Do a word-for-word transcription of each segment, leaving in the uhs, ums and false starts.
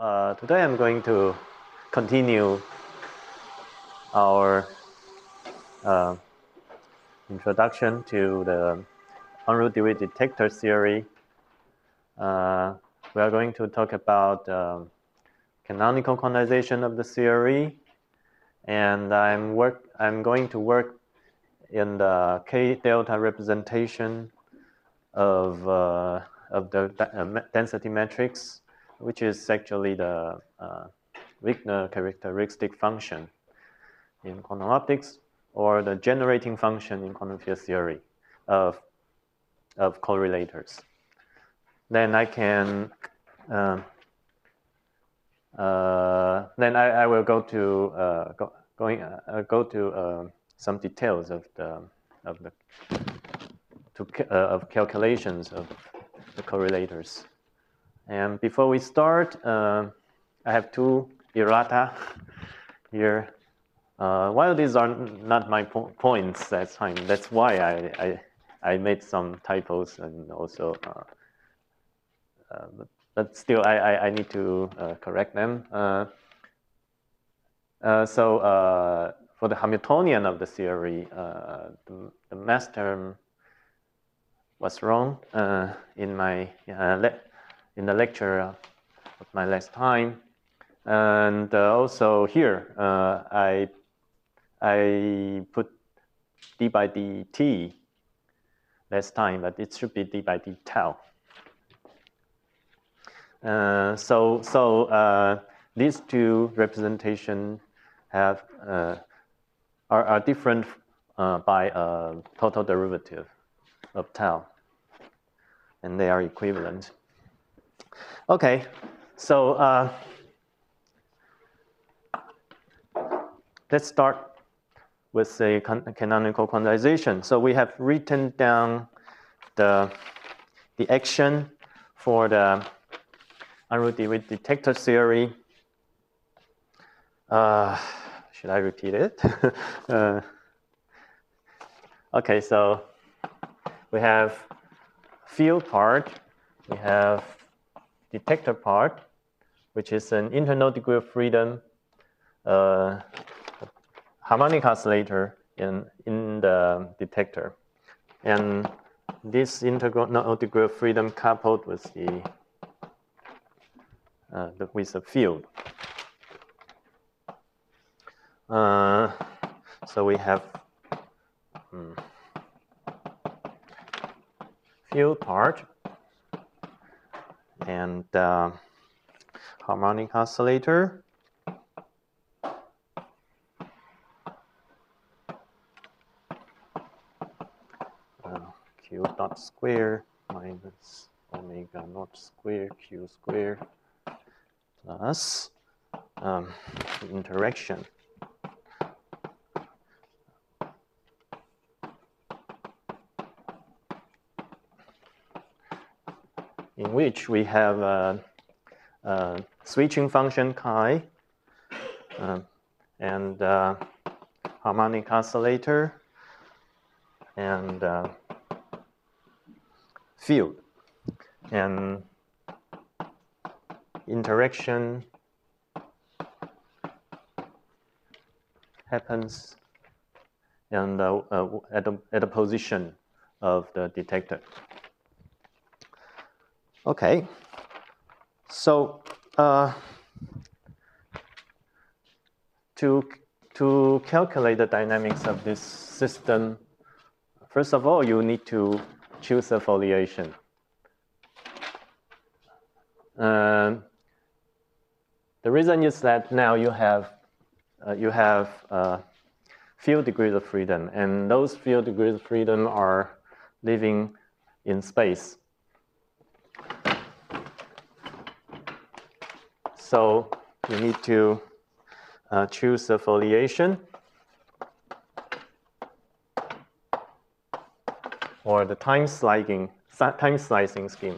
uh, today I'm going to continue our uh, introduction to the en-route Dirichlet detector theory. Uh, we are going to talk about um, canonical quantization of the theory, and I'm work. I'm going to work in the K delta representation of uh, of the uh, density matrix, which is actually the uh, Wigner characteristic function in quantum optics, or the generating function in quantum field theory of of correlators. Then I can uh, uh, then I, I will go to uh, go, going uh, go to uh, some details of the of the to uh, of calculations of the correlators. And before we start, uh, I have two errata here. Uh, while these are not my po points, that's fine. That's why I, I I made some typos and also, uh, uh, but, but still I, I I need to uh, correct them. Uh, uh, so uh, for the Hamiltonian of the theory, uh, the, the mass term was wrong uh, in my uh, le in the lecture of my last time, and uh, also here uh, I I put d by dt last time, but it should be d by d tau. Uh, so so uh, these two representations have uh, are, are different uh, by a total derivative of tau, and they are equivalent. Okay, so uh, let's start with a canonical quantization. So we have written down the the action for the en-route Dirichlet detector theory. Uh, should I repeat it? uh, okay, so we have field part, we have detector part, which is an internal degree of freedom uh, harmonic oscillator in, in the detector. And this internal degree of freedom coupled with the, uh, the with the field. Uh, so we have um, field part and uh, harmonic oscillator. Uh, Q dot square minus omega naught square Q square plus um, the interaction. In which we have a, a switching function chi uh, and uh, harmonic oscillator and uh, field, and interaction happens and uh, uh, at, the, at the position of the detector. Okay, so uh, to, to calculate the dynamics of this system, first of all, you need to choose a foliation. Uh, the reason is that now you have, uh, you have uh, field degrees of freedom, and those field degrees of freedom are living in space. So you need to uh, choose a foliation or the time slicing, time slicing scheme.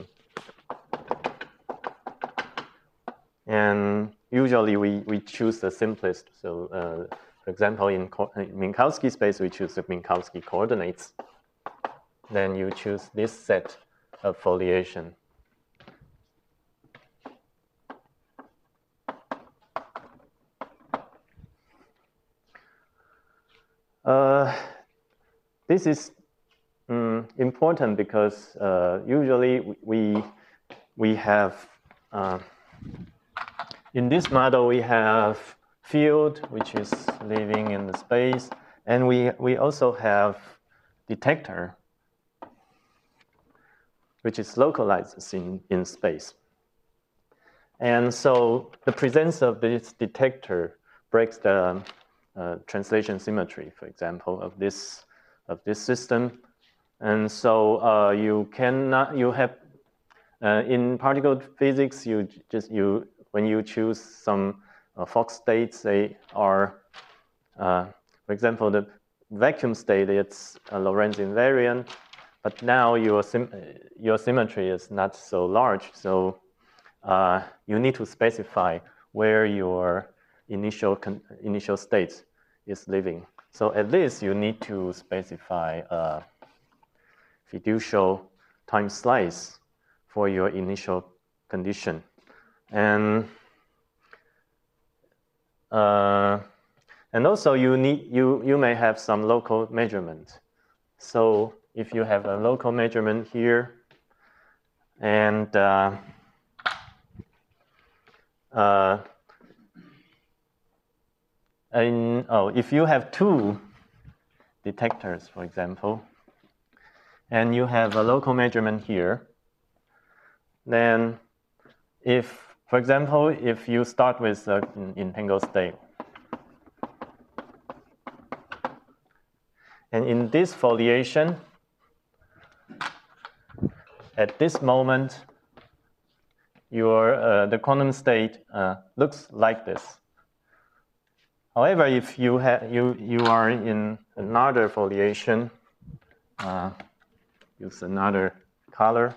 And usually we, we choose the simplest. So uh, for example, in, in Minkowski space, we choose the Minkowski coordinates. Then you choose this set of foliation. Uh, this is um, important because uh, usually we we have uh, in this model we have field which is living in the space, and we we also have detector which is localized in, in space. And so the presence of this detector breaks the uh, translation symmetry, for example, of this of this system. And so uh, you cannot you have uh, in particle physics you just you when you choose some uh, Fock states, they are uh, for example the vacuum state, it's a Lorentz invariant, but now your sim your symmetry is not so large, so uh, you need to specify where your initial initial state is living. So at least you need to specify a fiducial time slice for your initial condition, and uh, and also you need you you may have some local measurement. So if you have a local measurement here, and uh, uh, and oh, if you have two detectors, for example, and you have a local measurement here, then if, for example, if you start with an entangled state, and in this foliation, at this moment, your uh, the quantum state uh, looks like this. However, if you have you you are in another foliation, uh, use another color.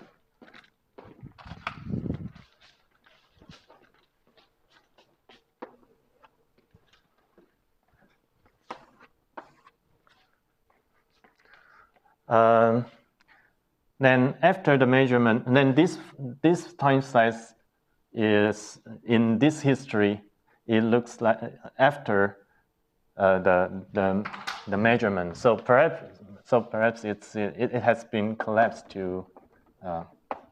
Um, then after the measurement, and then this this time slice is in this history. It looks like after uh, the the the measurement. So perhaps so perhaps it's it, it has been collapsed to uh,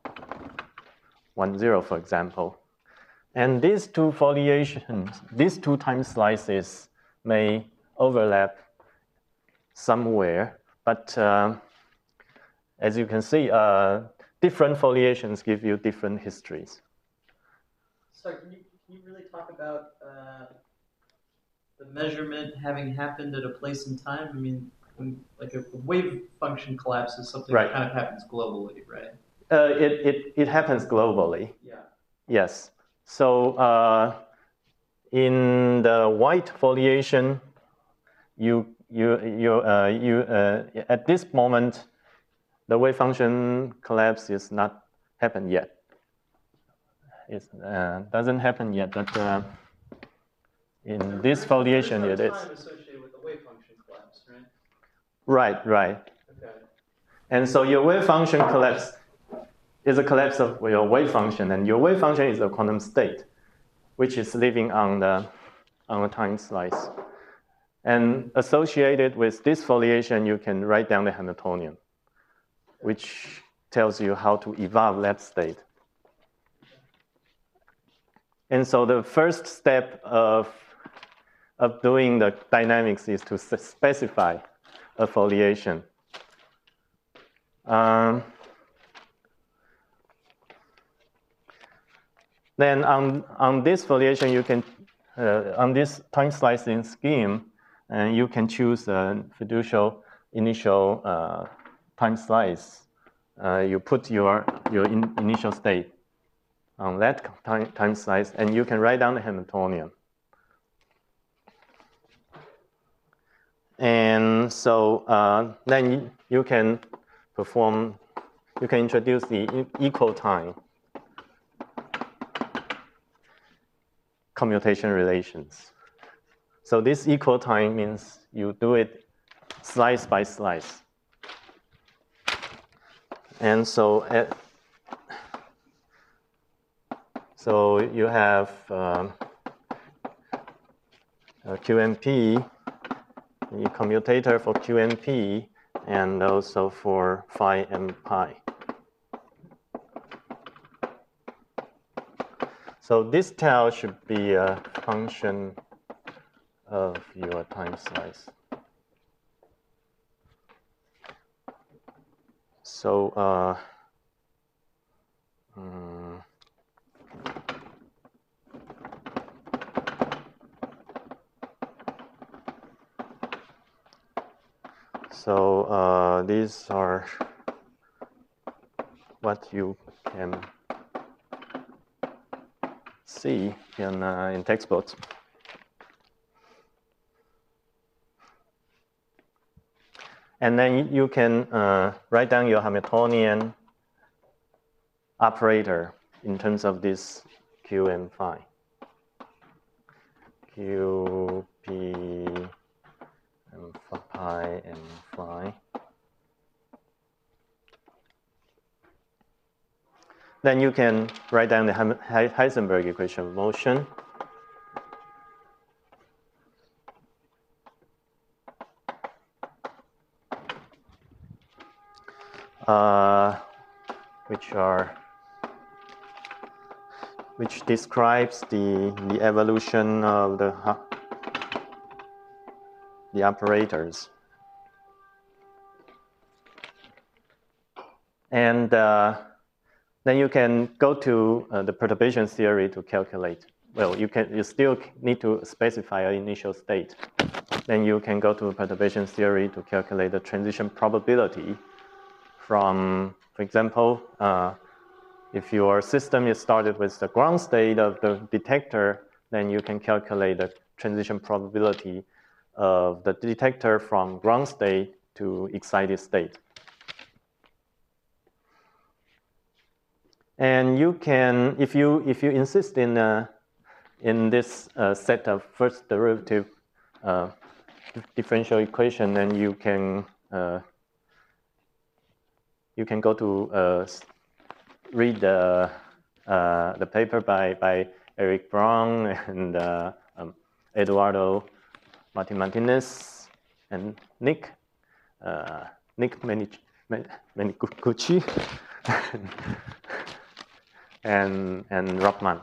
one zero, for example. And these two foliations, these two time slices may overlap somewhere, but uh, as you can see, uh, different foliations give you different histories. So can you, can you really talk about uh, the measurement having happened at a place in time? I mean, when, like a wave function collapse is something Right. that kind of happens globally, right? Uh, it, it, it happens globally. Yeah. Yes. So uh, in the white foliation, you you you uh, you uh, at this moment, the wave function collapse is not happened yet. It uh, doesn't happen yet, but uh, in So this foliation no it is. time associated with the wave function collapse, right? Right, right. Okay. And so your wave function collapse is a collapse of your wave function, and your wave function is a quantum state, which is living on the on a time slice. And associated with this foliation, you can write down the Hamiltonian, which tells you how to evolve that state. And so the first step of, of doing the dynamics is to specify a foliation. Um, then on, on this foliation, you can, uh, on this time slicing scheme, and you can choose a fiducial initial uh, time slice. Uh, you put your, your in, initial state on that time, time slice, and you can write down the Hamiltonian. And so uh, then you can perform, you can introduce the equal time commutation relations. So this equal time means you do it slice by slice. And so at, so you have um, Q M P the commutator for Q and P, and also for phi and pi. So this tau should be a function of your time slice. So uh, um, so uh, these are what you can see in uh, in textbooks. And then you can uh, write down your Hamiltonian operator in terms of this Q and phi. Q, P, and pi, and phi. Then you can write down the Heisenberg equation of motion. Uh, which are which describes the the evolution of the the operators, and uh, then you can go to uh, the perturbation theory to calculate. Well, you can you still need to specify an initial state. Then you can go to perturbation theory to calculate the transition probability from, for example, uh, if your system is started with the ground state of the detector, then you can calculate the transition probability of the detector from ground state to excited state. And you can, if you if you insist in uh, in this uh, set of first derivative uh, differential equation, then you can uh, you can go to uh, read the uh, the paper by by Eric Braun and uh, um, Eduardo Martin Martinez and Nick uh, Nick Menigucci and and Rockman.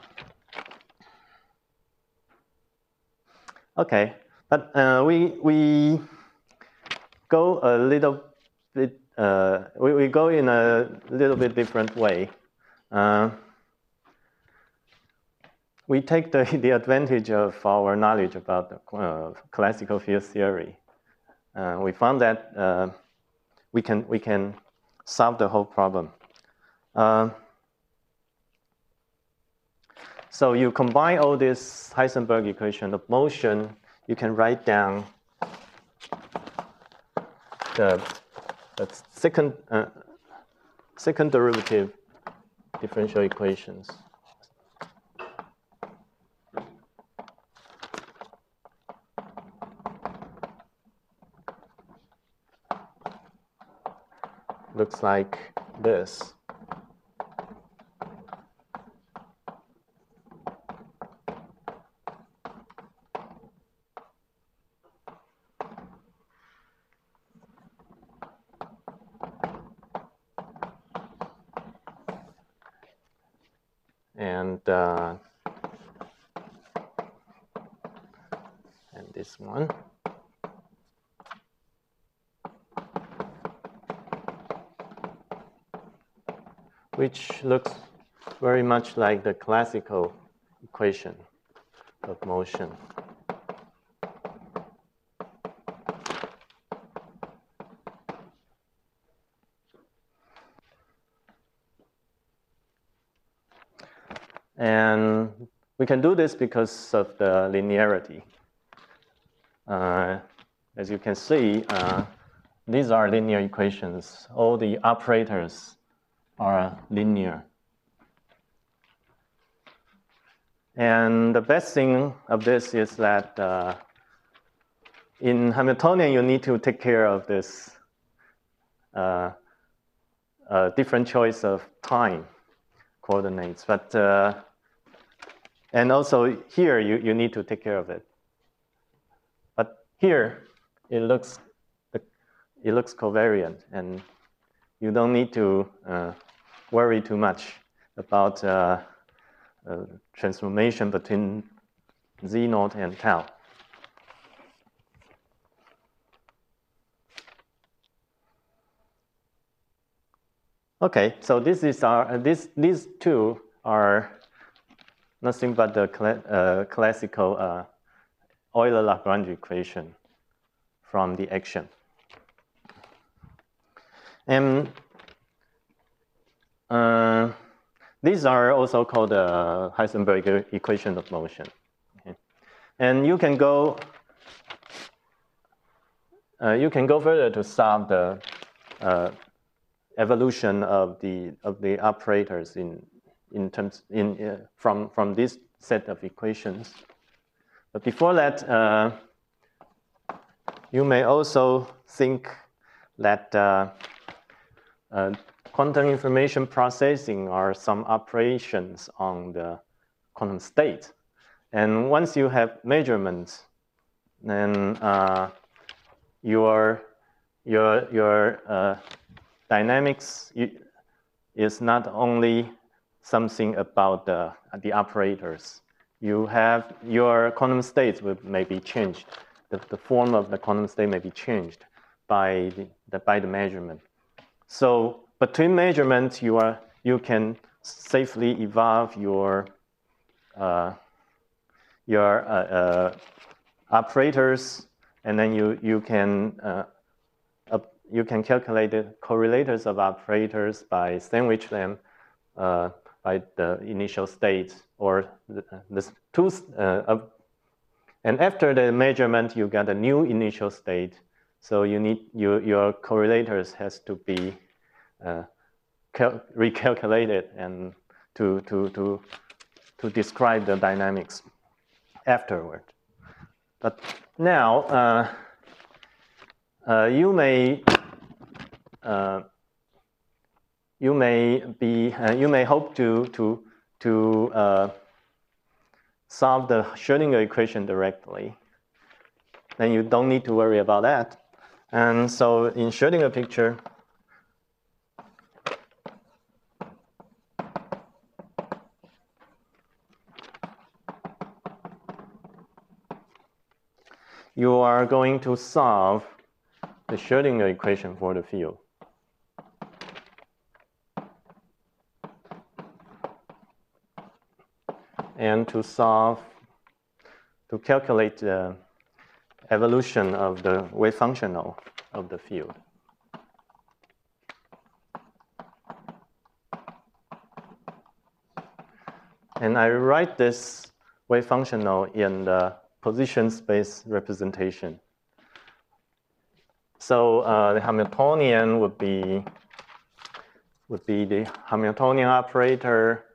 Okay, but uh, we we go a little bit. Uh, we we go in a little bit different way. Uh, we take the the advantage of our knowledge about the, uh, classical field theory. Uh, we found that uh, we can we can solve the whole problem. Uh, So you combine all this Heisenberg equation of motion, you can write down the, the second, uh, second derivative differential equations. Looks like this. And uh, and this one. Which looks very much like the classical equation of motion. And we can do this because of the linearity. Uh, as you can see, uh, these are linear equations. All the operators are linear. And the best thing of this is that uh, in Hamiltonian, you need to take care of this uh, uh, different choice of time coordinates. But uh, and also here, you, you need to take care of it. But here, it looks it looks covariant, and you don't need to uh, worry too much about uh, uh, transformation between z naught and tau. Okay, so this is our uh, this these two are nothing but the cl uh, classical uh, Euler-Lagrange equation from the action. And uh, these are also called the uh, Heisenberg equation of motion. Okay. And you can go uh, you can go further to solve the uh, evolution of the of the operators in in terms in uh, from from this set of equations. But before that, uh, you may also think that uh, uh, quantum information processing are some operations on the quantum state. And once you have measurements, then uh, your, your, your uh, dynamics is not only something about the, the operators. You have your quantum states will maybe changed. The, the form of the quantum state may be changed by the, the, by the measurement. So between measurements, you, are, you can safely evolve your, uh, your uh, uh, operators, and then you, you, can, uh, uh, you can calculate the correlators of operators by sandwich them uh, by the initial state or the, the two, uh, of, and after the measurement, you get a new initial state. So you need you, your correlators has to be uh, recalculated and to to to to describe the dynamics afterward. But now uh, uh, you may uh, you may be uh, you may hope to to to uh, solve the Schrödinger equation directly. Then you don't need to worry about that. And so in Schrödinger picture, you are going to solve the Schrödinger equation for the field. And to solve, to calculate the evolution of the wave functional of the field. And I write this wave functional in the position space representation. So uh, the Hamiltonian would be would be the Hamiltonian operator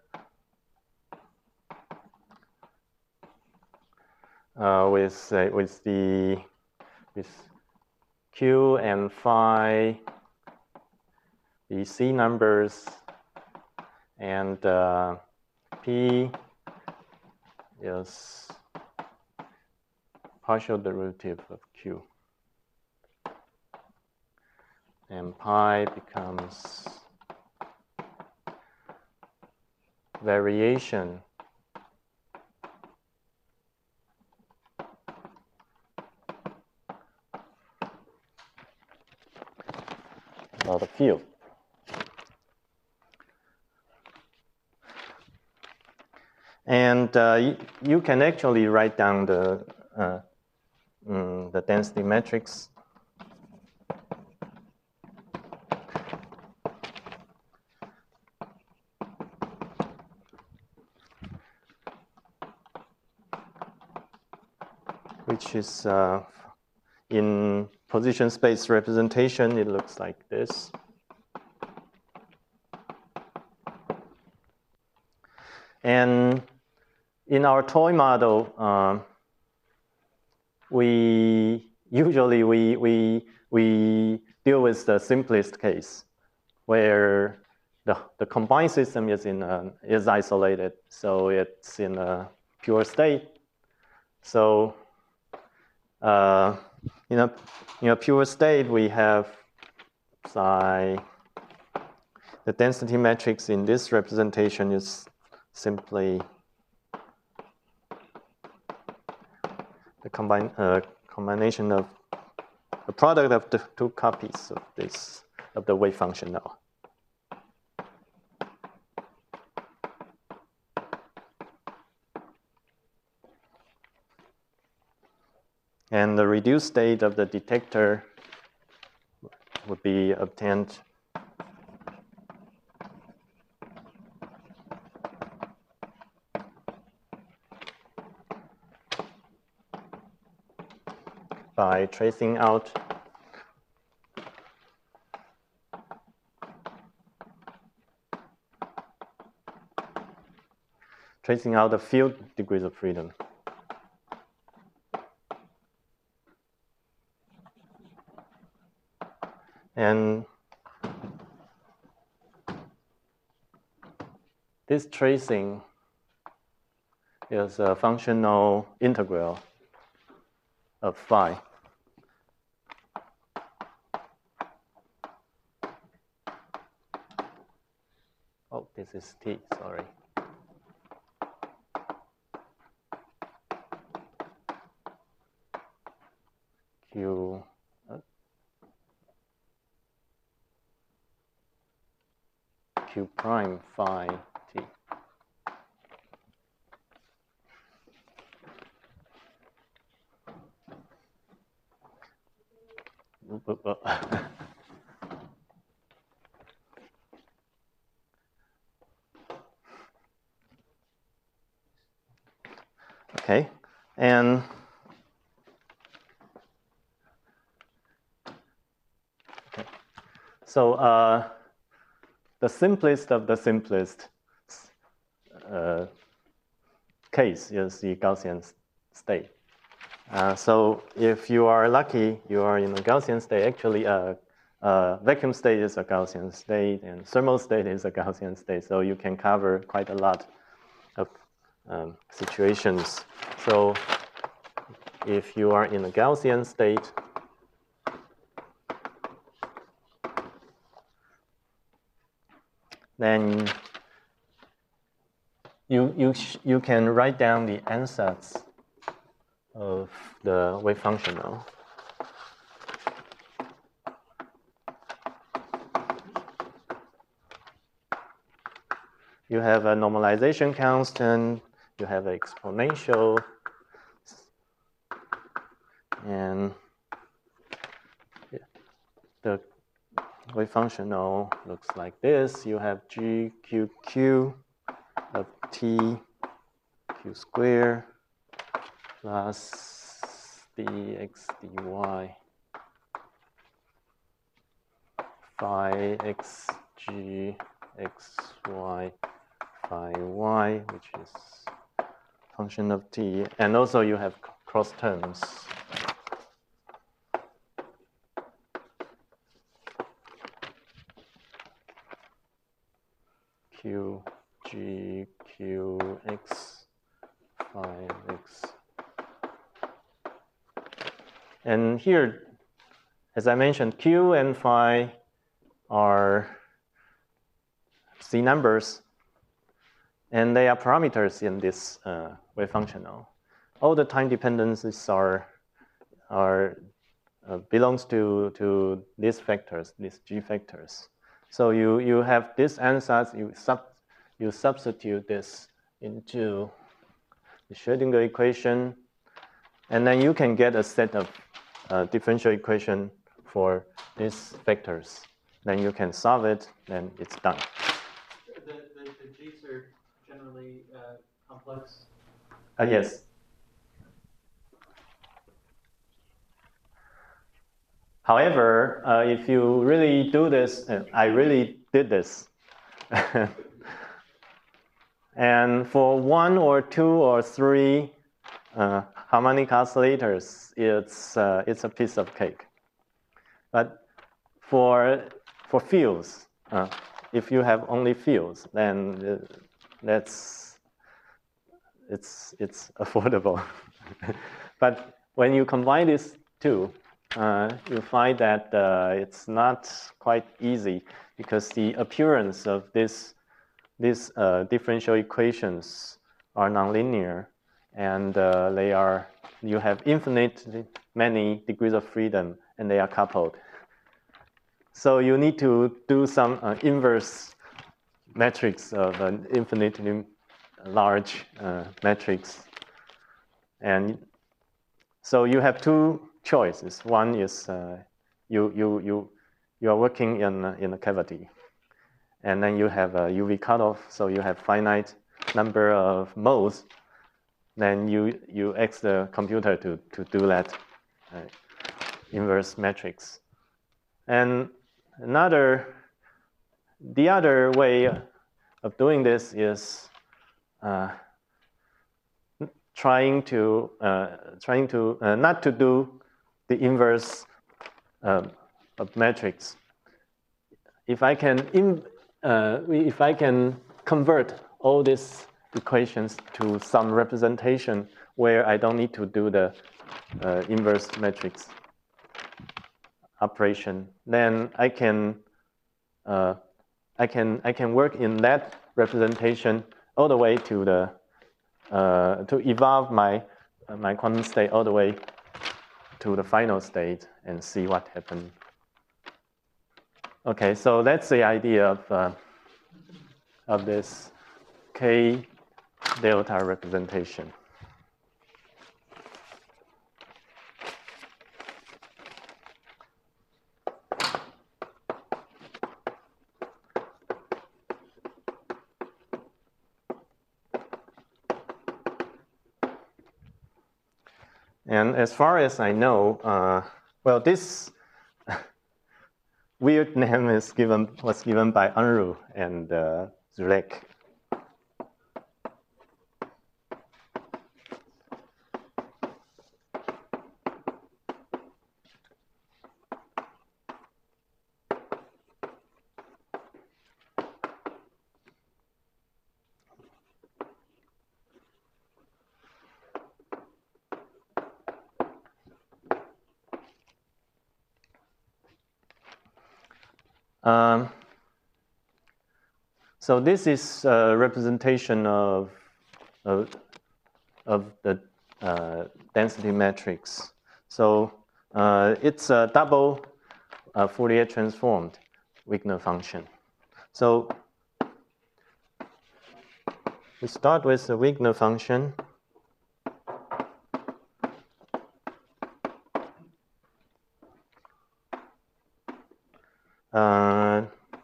uh, with uh, with the with Q and phi, the C numbers, and uh, P is partial derivative of Q. And pi becomes variation of the field. And uh, you, you can actually write down the uh, mm, the density matrix. Which is uh, in position space representation, it looks like this. And in our toy model, uh, we usually we we we deal with the simplest case, where the the combined system is in a, is isolated, so it's in a pure state. So uh, in a, in a pure state, we have psi. The density matrix in this representation is simply the combine, uh, combination of the product of the two copies of this of the wave function now. And the reduced state of the detector would be obtained by tracing out tracing out the field degrees of freedom. And this tracing is a functional integral of phi. Oh, this is t, sorry. Q, uh, Q prime phi t. Okay, and okay. So uh, the simplest of the simplest uh, case is the Gaussian state. Uh, so if you are lucky, you are in a Gaussian state. Actually, a uh, uh, vacuum state is a Gaussian state, and thermal state is a Gaussian state. So you can cover quite a lot of um, situations. So if you are in a Gaussian state, then you you you can write down the ansatz of the wave function now. You have a normalization constant, you have an exponential, and the wave function now looks like this. You have g q q of t q squared plus dx dy phi x g x y phi y, which is function of t, and also you have cross terms. Q, G, Q, X, phi, X. And here, as I mentioned, Q and phi are C numbers, and they are parameters in this uh, wave function now. All the time dependencies are, are uh, belongs to, to these factors, these G factors. So you, you have this ansatz, you, sub, you substitute this into the Schrödinger equation, and then you can get a set of uh, differential equation for these factors. Then you can solve it, then it's done. The, the, the G's are generally uh, complex? Uh, yes. However, uh, if you really do this, uh, I really did this. And for one or two or three uh, harmonic oscillators, it's, uh, it's a piece of cake. But for, for fields, uh, if you have only fields, then uh, that's, it's, it's affordable. But when you combine this two, uh, you find that uh, it's not quite easy because the appearance of this, these uh, differential equations are nonlinear, and uh, they are, you have infinite many degrees of freedom, and they are coupled. So you need to do some uh, inverse matrix of an infinitely large uh, matrix. And so you have two choices. One is uh, you, you, you, you are working in, in a cavity, and then you have a U V cutoff, so you have finite number of modes. Then you, you ask the computer to, to do that uh, inverse matrix. And another, the other way of doing this is uh, trying to, uh, trying to uh, not to do the inverse uh, of matrix. If I can, in, uh, if I can convert all these equations to some representation where I don't need to do the uh, inverse matrix operation, then I can, uh, I can, I can work in that representation all the way to the, uh, to evolve my, uh, my quantum state all the way to the final state and see what happened. Okay, so that's the idea of, uh, of this K delta representation. And as far as I know, uh, well, this weird name is given, was given by Unruh and uh, Zurek. Um, so this is a representation of, of, of the uh, density matrix. So uh, it's a double uh, Fourier transformed Wigner function. So we start with the Wigner function. Uh,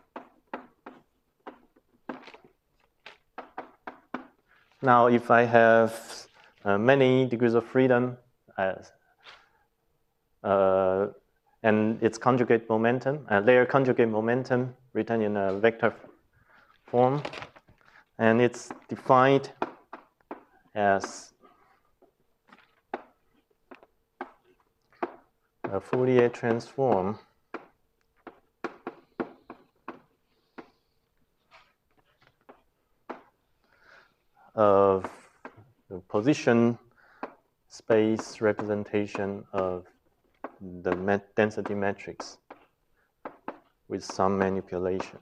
now, if I have uh, many degrees of freedom, as, uh, and its conjugate momentum, uh, their conjugate momentum written in a vector form, and it's defined as a Fourier transform of the position space representation of the met density matrix with some manipulation.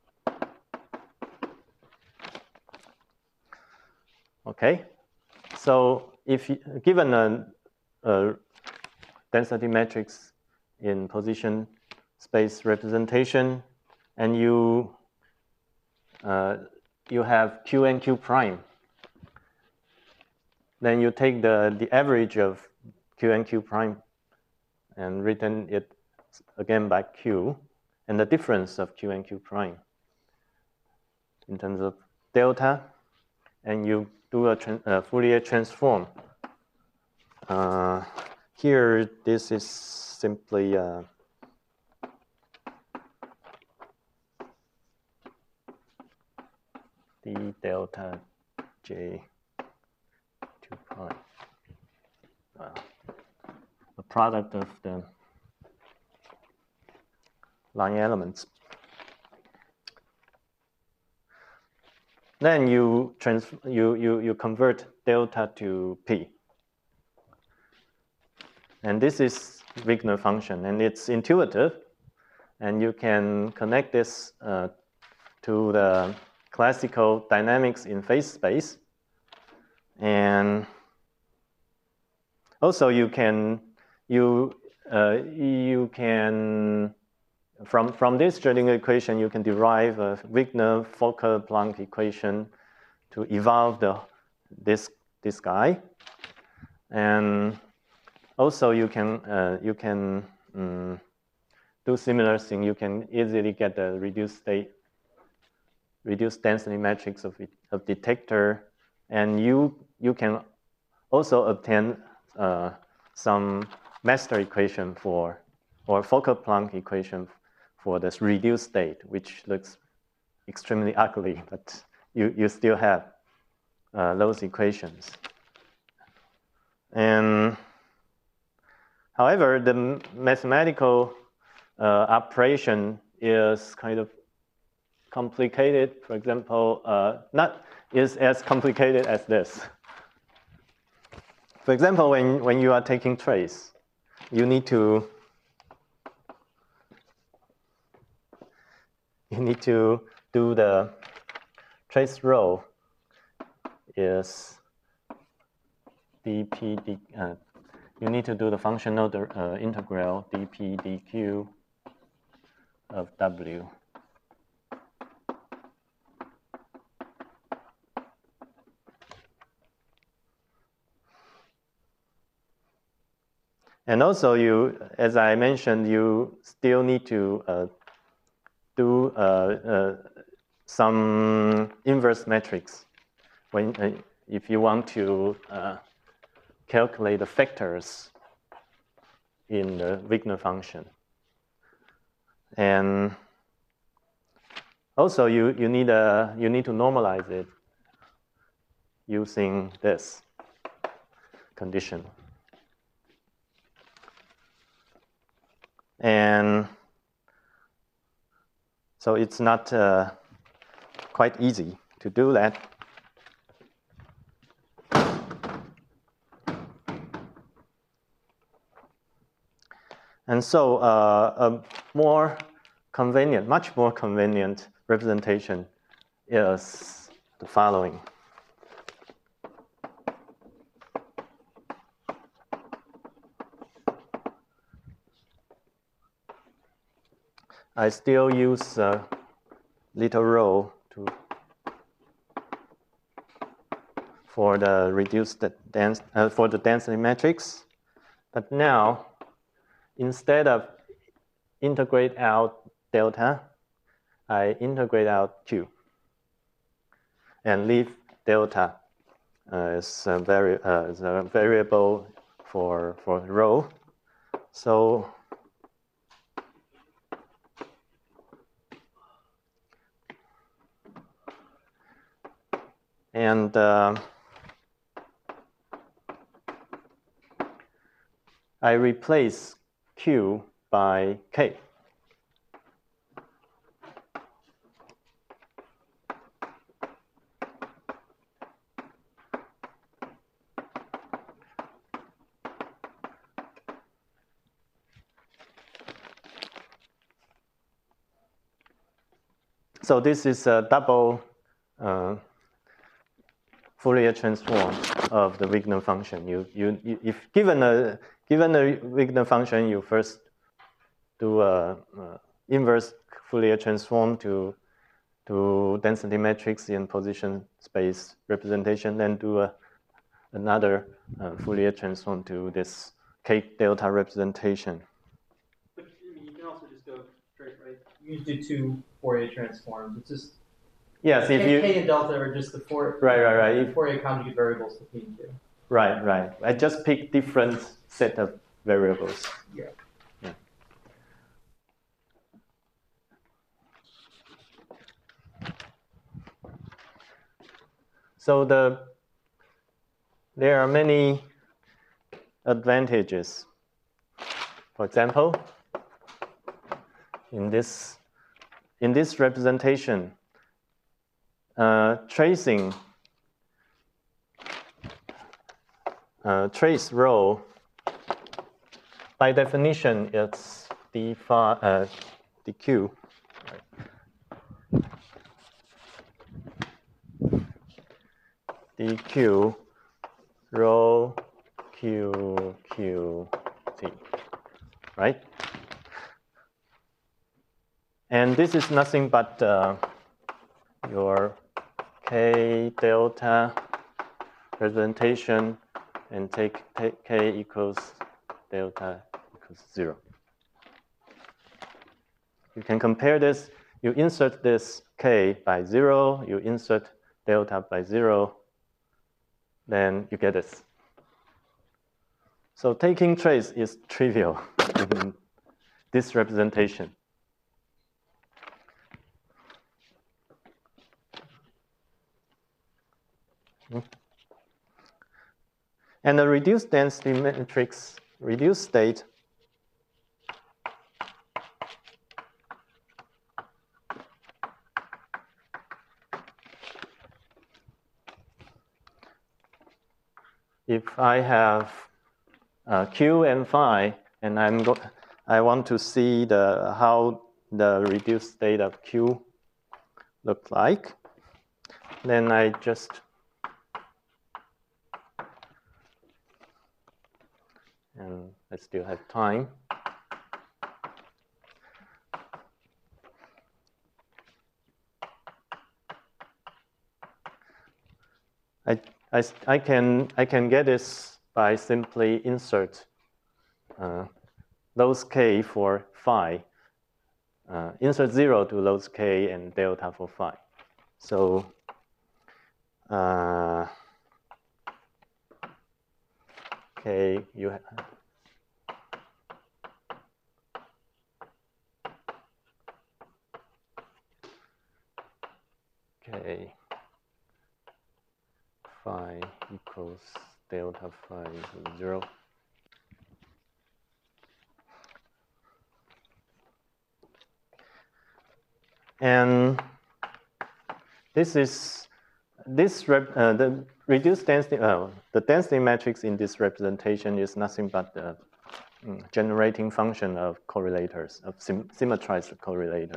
Okay, so if you, given a, a density matrix in position space representation, and you uh, you have Q and Q prime, then you take the, the average of Q and Q prime and written it again by Q, and the difference of Q and Q prime in terms of delta, and you do a, a Fourier transform. Uh, here, this is simply uh, d delta j two prime, uh, the product of the line elements. Then you trans you, you you convert delta to p, and this is Wigner function, and it's intuitive, and you can connect this uh, to the classical dynamics in phase space, and also you can you uh, you can from from this Schrödinger equation you can derive a Wigner Fokker-Planck equation to evolve the this this guy, and also you can uh, you can um, do similar thing. You can easily get the reduced state, reduced density matrix of of detector, and you you can also obtain uh, some master equation for or Fokker-Planck equation for this reduced state, which looks extremely ugly, but you you still have uh, those equations. And however, the mathematical uh, operation is kind of complicated. For example, uh, not is as complicated as this. For example, when, when you are taking trace, you need to you need to do the trace row is dp d, uh, you need to do the functional uh, integral dp dq of w. And also, you, as I mentioned, you still need to uh, do uh, uh, some inverse metrics when uh, if you want to uh, calculate the factors in the Wigner function. And also, you you need a you need to normalize it using this condition. And so it's not uh, quite easy to do that. And so uh, a more convenient, much more convenient representation is the following. I still use uh, little rho to for the reduced dens uh, for the density matrix, but now instead of integrate out delta, I integrate out Q and leave delta uh, as a, vari uh, as a variable for for rho. So and uh, I replace Q by K. So this is a double uh, Fourier transform of the Wigner function. You, you, you, if given a given a Wigner function, you first do a, a inverse Fourier transform to to density matrix in position space representation, then do a, another uh, Fourier transform to this K delta representation. But I mean, you can also just go straight, right? You do two Fourier transforms. It's just yes, K, if you K and delta are just the four right, right, right. The Fourier conjugate variables to P and Q. Right, right. I just pick different set of variables. Yeah. Yeah. So the there are many advantages. For example, in this in this representation, uh, tracing uh, trace row by definition, it's d phi, uh, dq. Right. dq rho q q t, right? And this is nothing but uh, your k delta representation, and take, take k equals delta equals zero. You can compare this. You insert this k by zero, you insert delta by zero, then you get this. So taking trace is trivial in this representation. And the reduced density matrix, reduced state, if I have uh, q and phi, and I'm go I want to see the how the reduced state of q looks like, then I just and I still have time. I, I, I, can, I can get this by simply insert uh, those k for phi. Uh, insert zero to those k and delta for phi. So uh, k, you have k phi equals delta phi equals zero. And this is this rep, uh, the reduced density. Uh, the density matrix in this representation is nothing but the mm, generating function of correlators, of sym symmetrized correlator.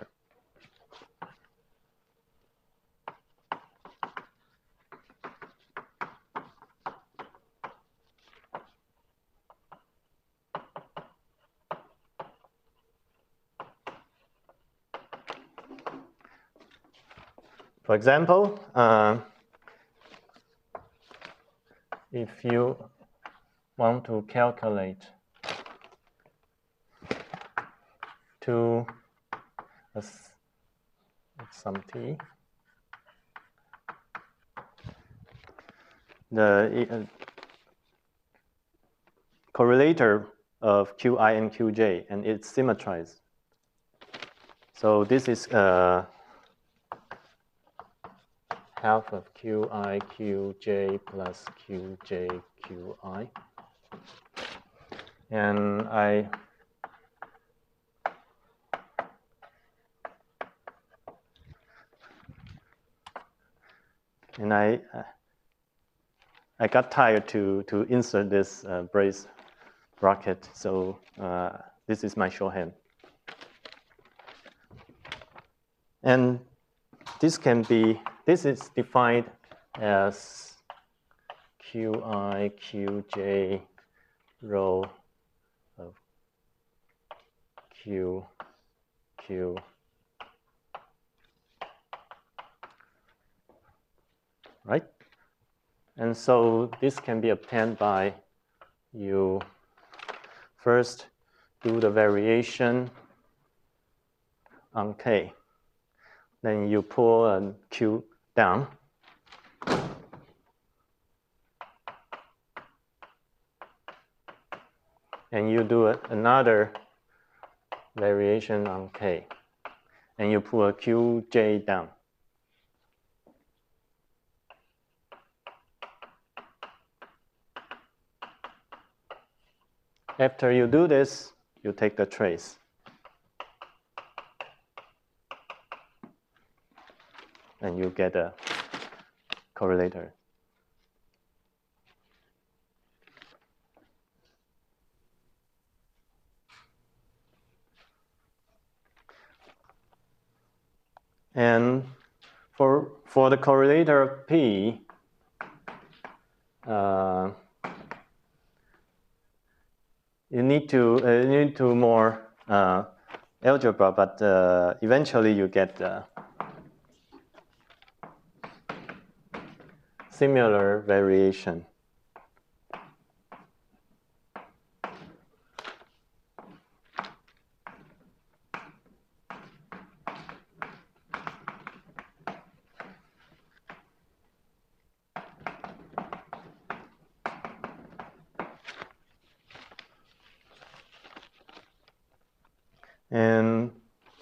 For example, uh, if you want to calculate to a, some t, the uh, correlator of qi and qj, and it's symmetrized. So this is uh, half of qi qj plus qj qi. And I and I uh, I got tired to to insert this uh, brace bracket, so uh, this is my shorthand. And this can be this is defined as qi qj rho of q q right? And so this can be obtained by you first do the variation on k. Then you pull a q down. And you do a, another variation on k. And you pull a qj down. After you do this, you take the trace. And you get a correlator. And for, for the correlator of P, uh, you need to uh, you need to more uh, algebra, but uh, eventually you get uh, similar variation. And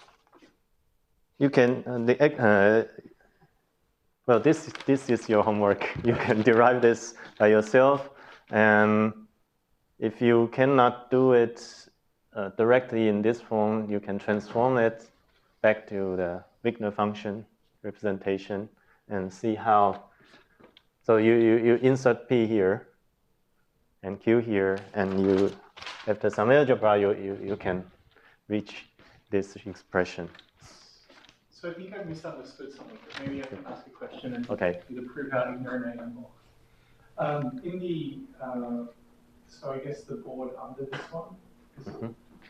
you can, uh, the, uh, well, this, this is your homework. You can derive this by yourself. And if you cannot do it uh, directly in this form, you can transform it back to the Wigner function representation and see how. So you, you, you insert P here and Q here, and you, after some algebra, you, you, you can reach this expression. So I think I misunderstood something, but maybe I can ask a question and okay. you can prove how ignorant I am more. Um, in the, uh, so I guess the board under this one, is, mm-hmm.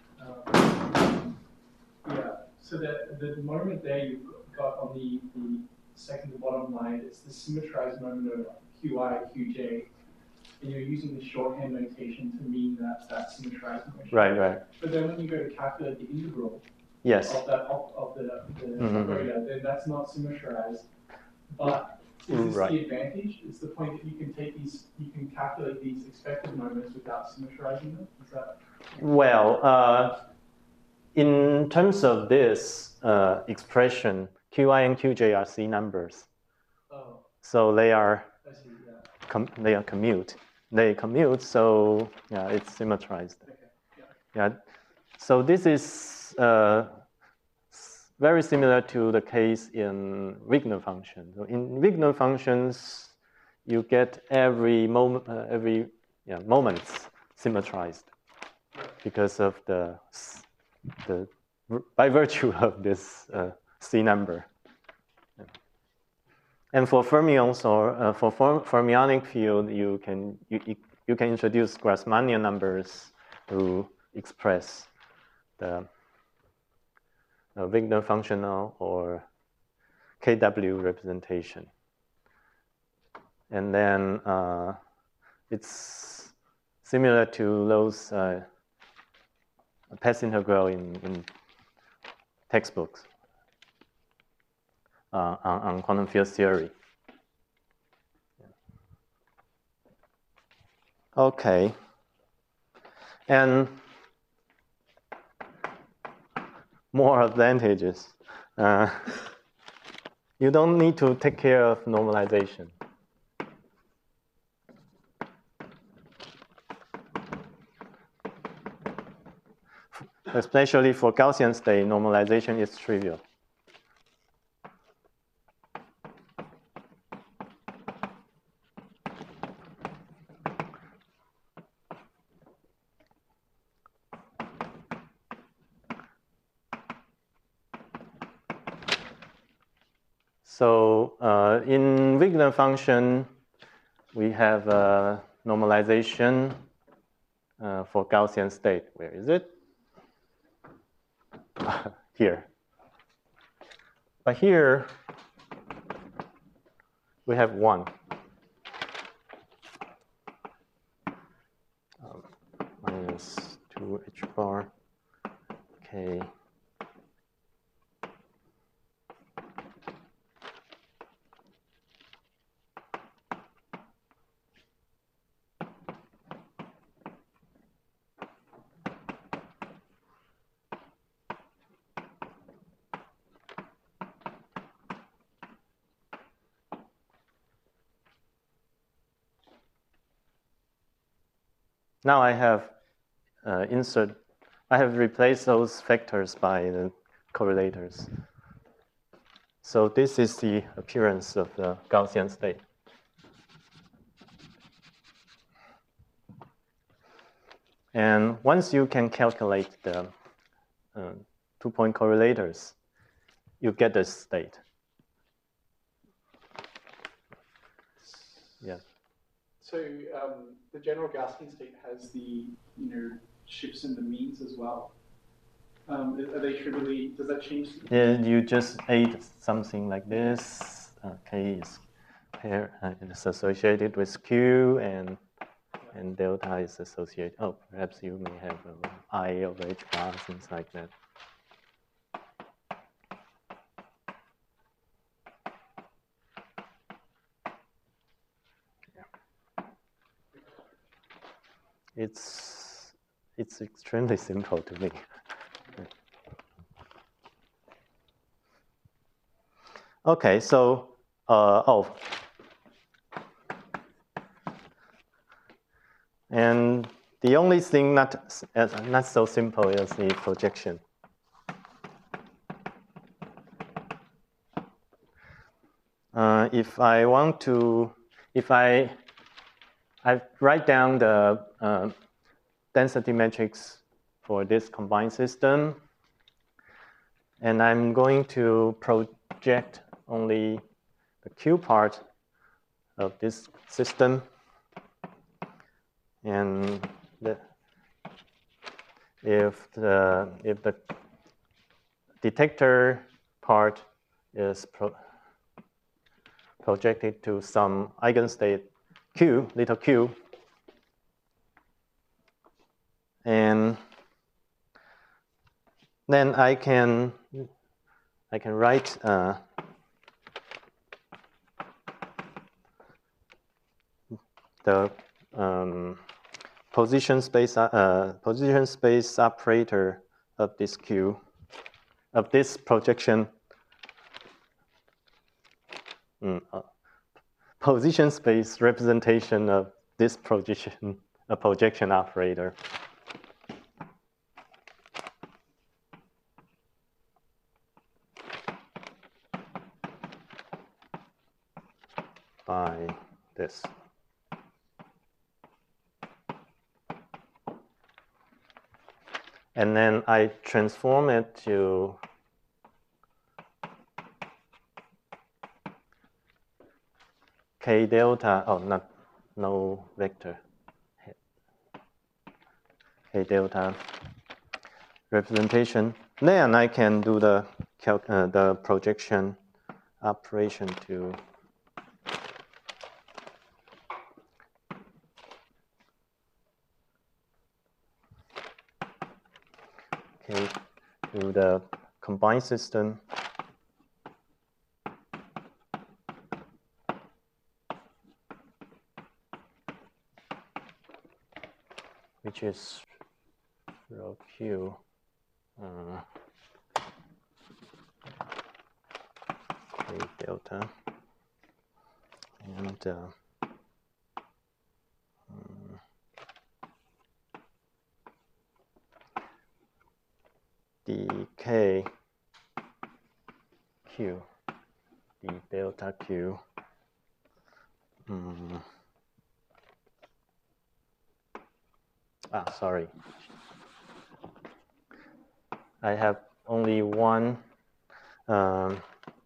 um, yeah, so the, the moment there you've got on the, the second to bottom line, it's the symmetrized moment of Qi, Qj, and you're using the shorthand notation to mean that that symmetrized motion. Right, right. But then when you go to calculate the integral, yes. of that of, of the, the mm-hmm. operator, then that's not symmetrized. But is this right. the advantage? It's the point that you can take these, you can calculate these expected moments without symmetrizing them? Is that? Well, uh, in terms of this uh, expression, Qi and Qj are C numbers. Oh. So they are, I see, yeah. com they are commute. They commute, so yeah, it's symmetrized. Okay. Yeah. yeah. So this is uh, very similar to the case in Wigner function. So in Wigner functions, you get every moment, uh, every yeah, moments symmetrized because of the the by virtue of this uh, C number. And for fermions or uh, for fermionic field, you can you you can introduce Grassmannian numbers to express the uh, Wigner functional or K W representation. And then uh, it's similar to those uh, path integral in, in textbooks uh, on, on quantum field theory. Okay. And more advantages. Uh, you don't need to take care of normalization. Especially for Gaussian state, normalization is trivial. So uh, in Wigner function, we have a normalization uh, for Gaussian state. Where is it? Here. But here, we have one. Um, minus two h bar k. Now I have uh, insert, I have replaced those vectors by the correlators. So this is the appearance of the Gaussian state. And once you can calculate the uh, two-point correlators, you get the state. Yeah. So um, the general Gaussian state has the you know shifts in the means as well. Um, are they trivially? Does that change? Yeah, you just ate something like this. Okay, it's here. Uh, it's associated with Q, and and delta is associated. Oh, perhaps you may have uh, I over H bar, things like that. It's it's extremely simple to me. Okay, so uh, oh, and the only thing not uh, not so simple is the projection. Uh, if I want to, if I I write down the uh, density matrix for this combined system, and I'm going to project only the Q part of this system, and the, if the if the detector part is pro projected to some eigenstate Q, little q, and then I can I can write uh, the um, position space uh, position space operator of this Q, of this projection. Mm, uh, position space representation of this projection, a projection operator. By this. And then I transform it to K delta, oh, not, no vector. K delta representation. Then I can do the, calc uh, the projection operation to okay, to the combined system. Which is rho Q. Uh, K delta. And uh, um, dk Q, d delta Q. Um, ah, sorry. I have only one um,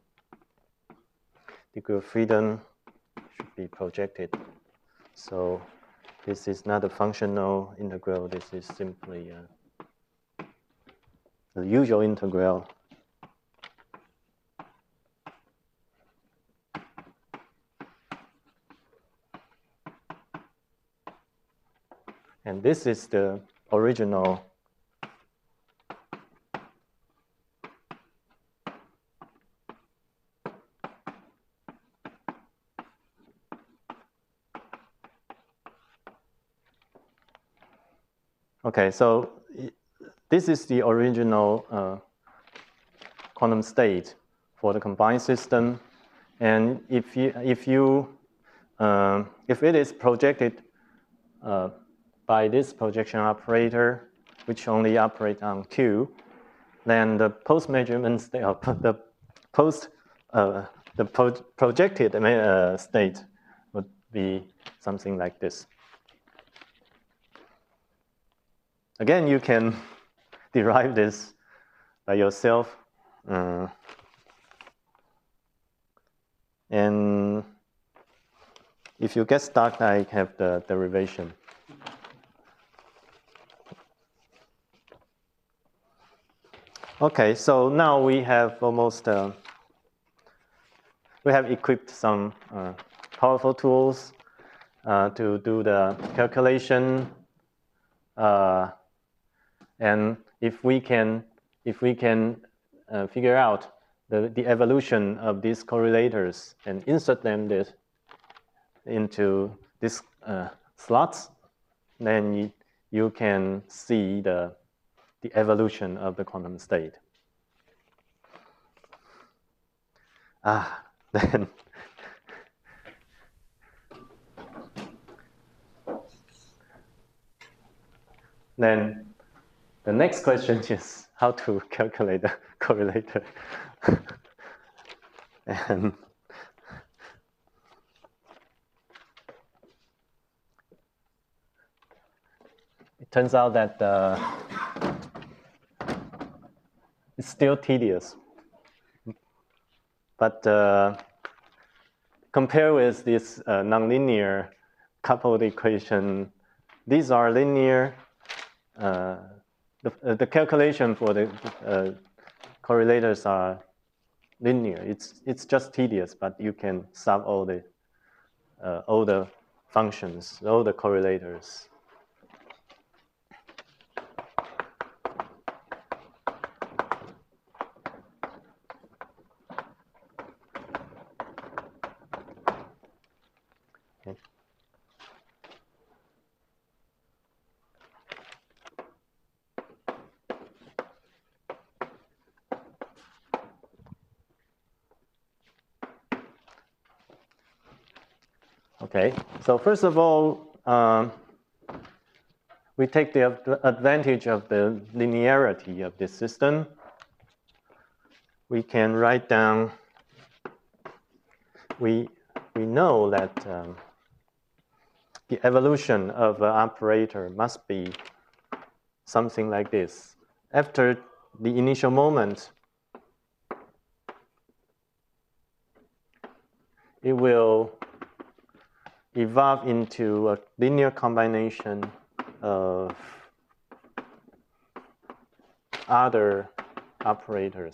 degree of freedom should be projected. So this is not a functional integral. This is simply uh, the usual integral. And this is the original Okay, so this is the original uh, quantum state for the combined system, and if you if you uh, if it is projected uh, by this projection operator, which only operates on Q, then the post-measurement state, uh, the post uh, the pro projected uh, state would be something like this. Again, you can derive this by yourself. Uh, And if you get stuck, I have the derivation. Okay, so now we have almost, uh, we have equipped some uh, powerful tools uh, to do the calculation. Uh, and if we can, if we can uh, figure out the, the evolution of these correlators and insert them this, into these uh, slots, then you, you can see the, the evolution of the quantum state. Ah, then then the next question is how to calculate the correlator. And it turns out that uh, it's still tedious. But uh, compare with this uh, nonlinear coupled equation, these are linear. Uh, the, uh, the calculation for the uh, correlators are linear. It's it's just tedious, but you can solve all the uh, all the functions, all the correlators. Okay. Okay, so first of all, um, we take the advantage of the linearity of this system. We can write down, we, we know that um, the evolution of an operator must be something like this. After the initial moment, it will evolve into a linear combination of other operators.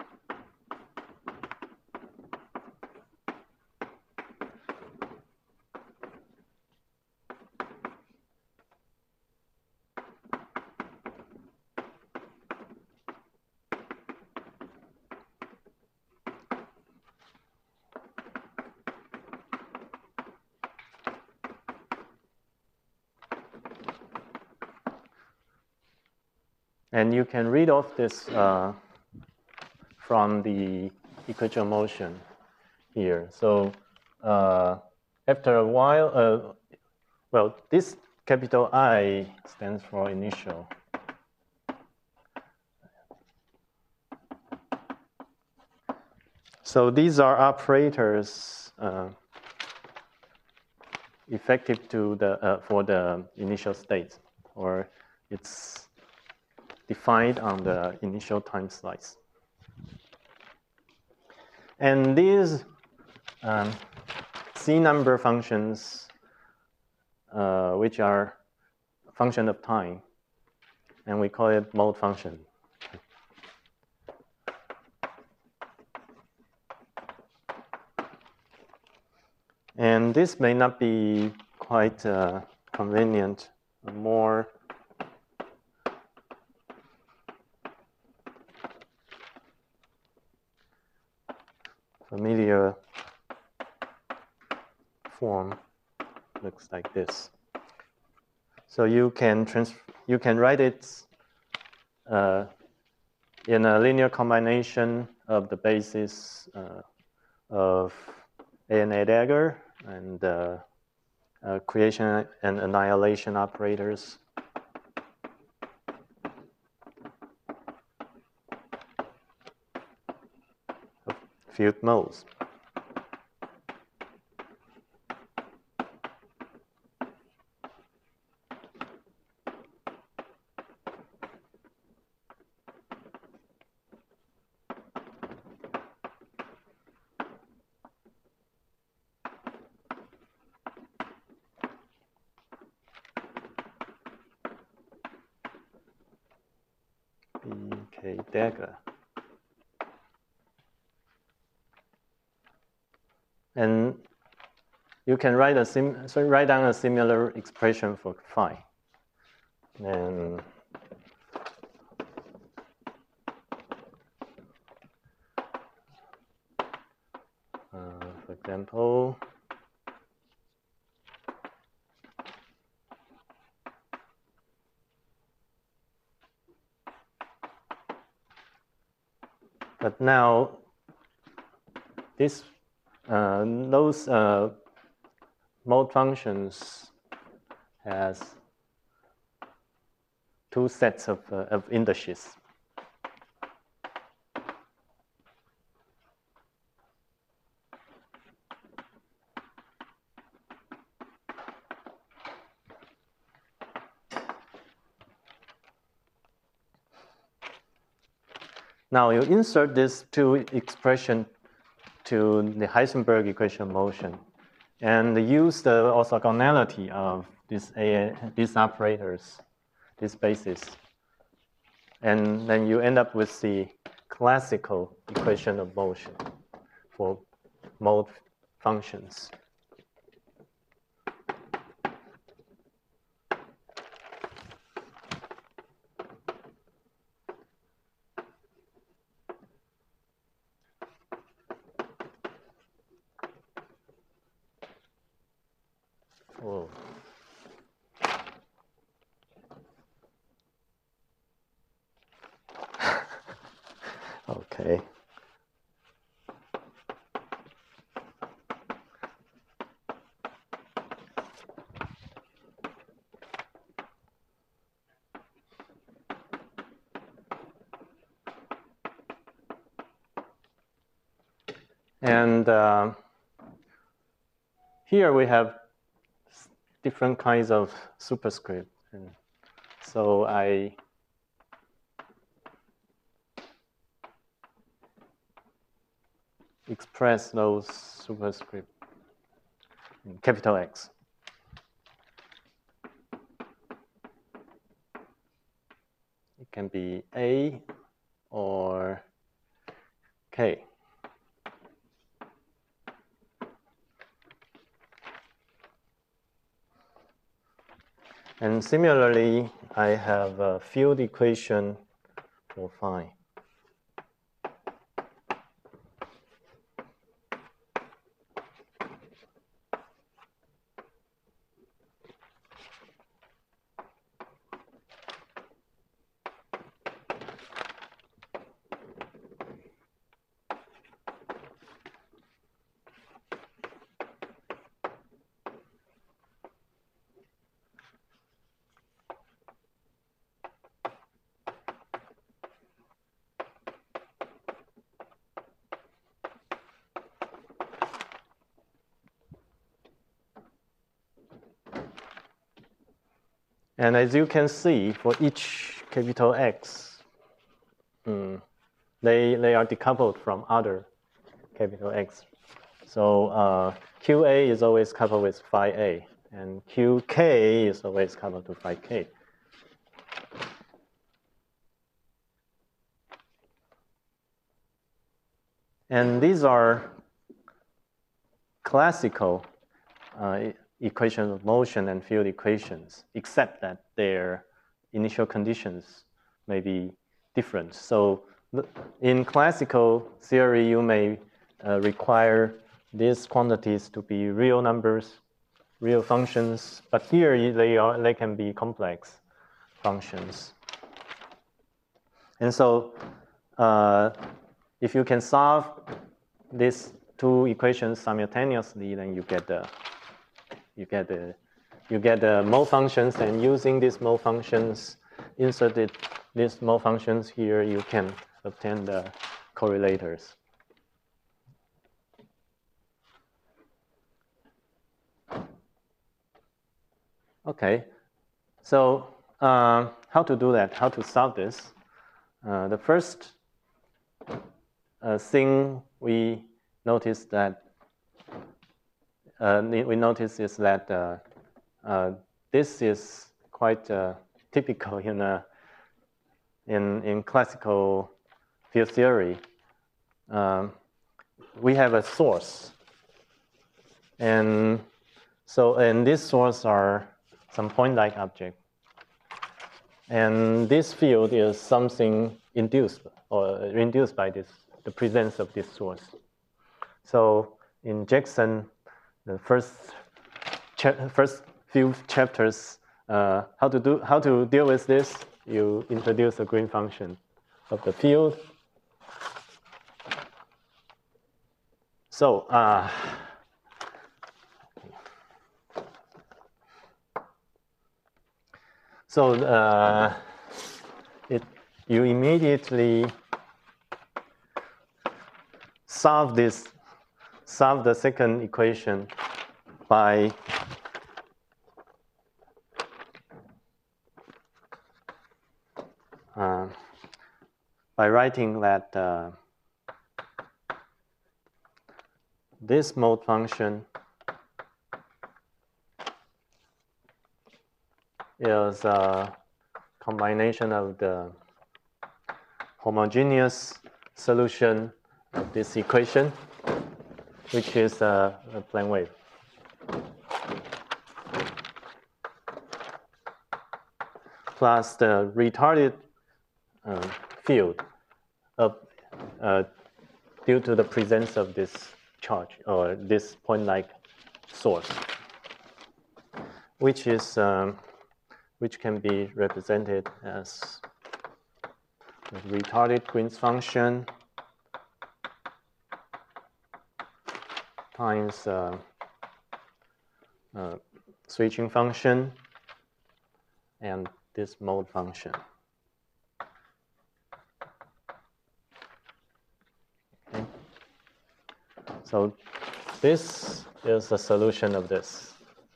And you can read off this uh, from the equation motion here. So uh, after a while, uh, well, this capital I stands for initial. So these are operators uh, effective to the uh, for the initial state, or it's defined on the initial time slice. And these um, C number functions, uh, which are a function of time, and we call it mode function. And this may not be quite uh, convenient, more familiar form looks like this. So you can trans you can write it uh, in a linear combination of the basis uh, of A and A dagger and uh, uh, creation and annihilation operators. Field modes. B K dagger. And you can write a sim so write down a similar expression for phi. Then uh, for example, but now this uh, those uh, mode functions has two sets of, uh, of indices. Now you insert these two expressions to the Heisenberg equation motion and use the orthogonality of these, A, these operators, these bases. And then you end up with the classical equation of motion for mode functions. Whoa. Okay. And uh, here we have different kinds of superscript. And so I express those superscript in capital X. It can be A or K. And similarly, I have a field equation for phi. And as you can see, for each capital X, hmm, they, they are decoupled from other capital X. So uh, Q A is always coupled with phi A, and Q K is always coupled to phi K. And these are classical uh, equations of motion and field equations, except that their initial conditions may be different. So in classical theory, you may uh, require these quantities to be real numbers, real functions, but here they, are, they can be complex functions. And so uh, if you can solve these two equations simultaneously, then you get the you get the you get the mode functions, and using these mode functions, inserted these mode functions here, you can obtain the correlators. Okay, so uh, how to do that? How to solve this? Uh, the first uh, thing we noticed that uh, we notice is that uh, uh, this is quite uh, typical in a in, in classical field theory, um, we have a source. And so, and this source are some point-like object. And this field is something induced or induced by this, the presence of this source. So in Jackson, the first first few chapters, uh, how to do how to deal with this, you introduce a green function of the field. So uh, so uh, it you immediately solve this solve the second equation by uh, by writing that uh, this mode function is a combination of the homogeneous solution of this equation, which is a, a plane wave. Plus the retarded uh, field of, uh, due to the presence of this charge or this point-like source, which is um, which can be represented as the retarded Green's function times uh, uh, switching function and this mode function. Okay. So this is the solution of this.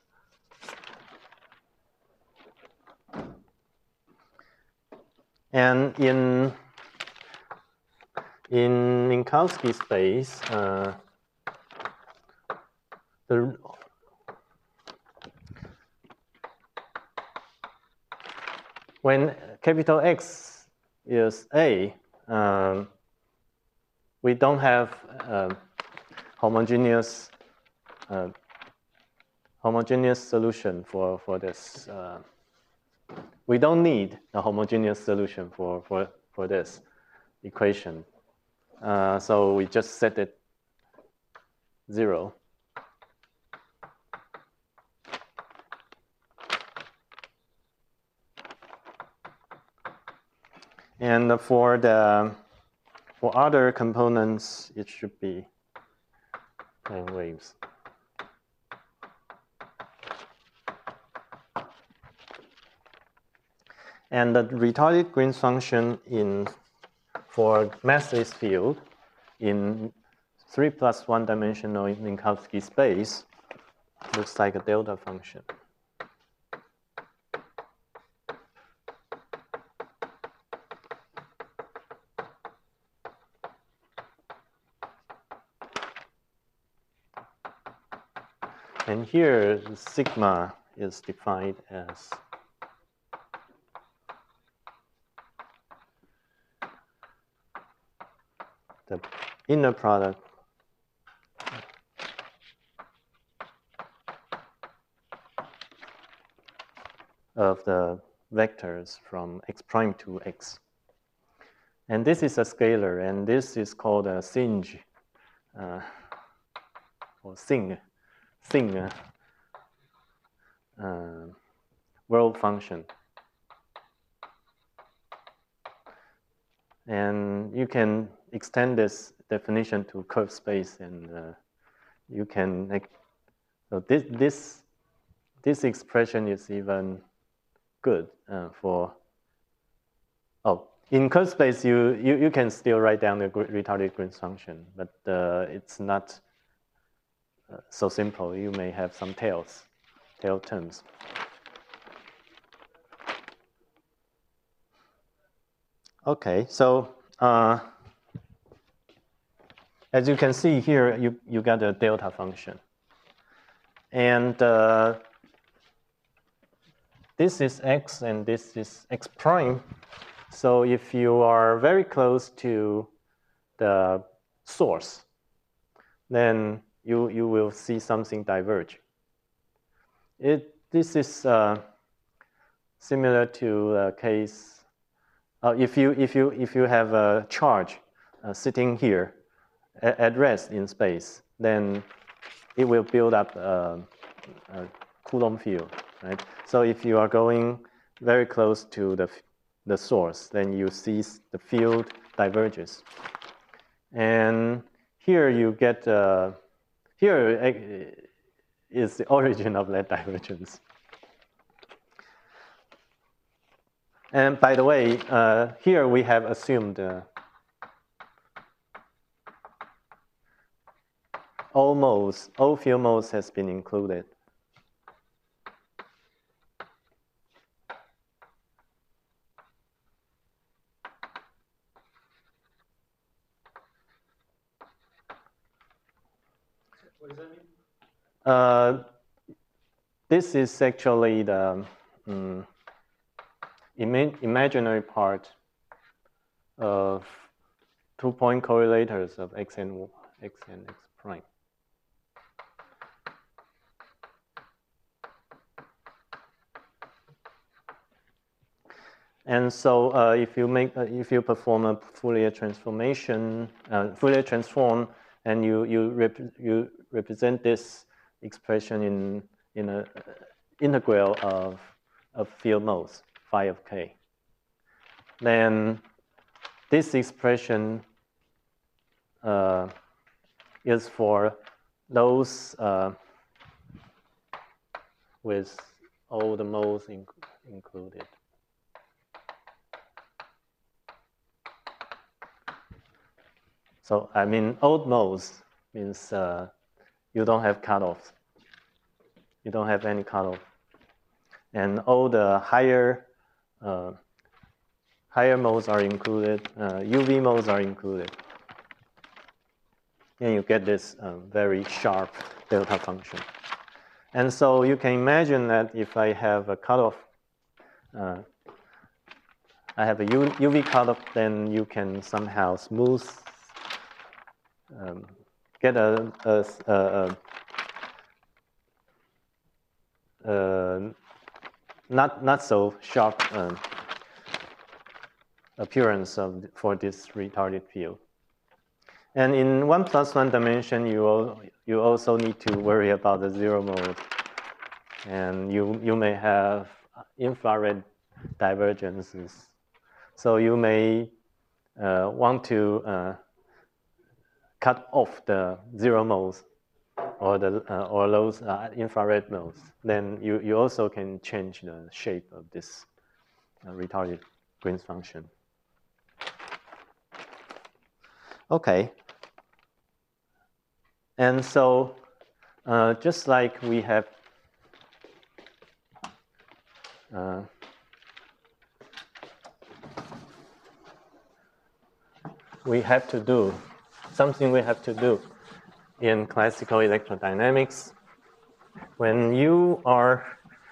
And in in Minkowski space, uh, the when capital X is A, um, we don't have uh, homogeneous uh, homogeneous solution for for this. Uh, we don't need a homogeneous solution for for for this equation. Uh, so we just set it zero. And for the for other components, it should be plane waves. And the retarded Green's function in for massless field in three plus one dimensional Minkowski space looks like a delta function. And here, sigma is defined as the inner product of the vectors from x prime to x. And this is a scalar, and this is called a Singe, uh, or Sing, Sing uh, uh, world function. And you can extend this definition to curved space, and uh, you can like, so this this this expression is even good uh, for oh in curved space you, you you can still write down the retarded Green's function, but uh, it's not uh, so simple. You may have some tails, tail terms. Okay, so uh, as you can see here, you, you got a delta function. And uh, this is x and this is x prime. So if you are very close to the source, then you, you will see something diverge. It, this is uh, similar to a case, uh, if, you, if, you, if you have a charge uh, sitting here at, at rest in space, then it will build up a, a Coulomb field, right? So if you are going very close to the, the source, then you see the field diverges. And here you get, uh, here is the origin of that divergence. And by the way, uh, here we have assumed uh, all modes, all field modes has been included. What does that mean? Uh, this is actually the um, ima imaginary part of two-point correlators of x and x and x prime. And so, uh, if you make, uh, if you perform a Fourier transformation, uh, Fourier transform, and you you rep you represent this expression in in a uh, integral of of field modes phi of k, then this expression uh, is for those uh, with all the modes in, included. So I mean, odd modes means uh, you don't have cutoffs. You don't have any cutoff, and all the higher uh, higher modes are included. Uh, U V modes are included, and you get this uh, very sharp delta function. And so you can imagine that if I have a cutoff, uh, I have a U, UV cutoff, then you can somehow smooth. Um, get a, a, a, a, a not not so sharp um, appearance of for this retarded field. And in one plus one dimension, you all, you also need to worry about the zero mode, and you you may have infrared divergences. So you may uh, want to uh, cut off the zero modes or the uh, or those uh, infrared modes. Then you, you also can change the shape of this uh, retarded Green's function. Okay. And so uh, just like we have uh, we have to do something we have to do in classical electrodynamics. When you are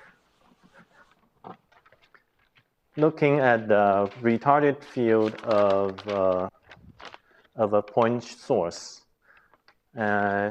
looking at the retarded field of, uh, of a point source, uh,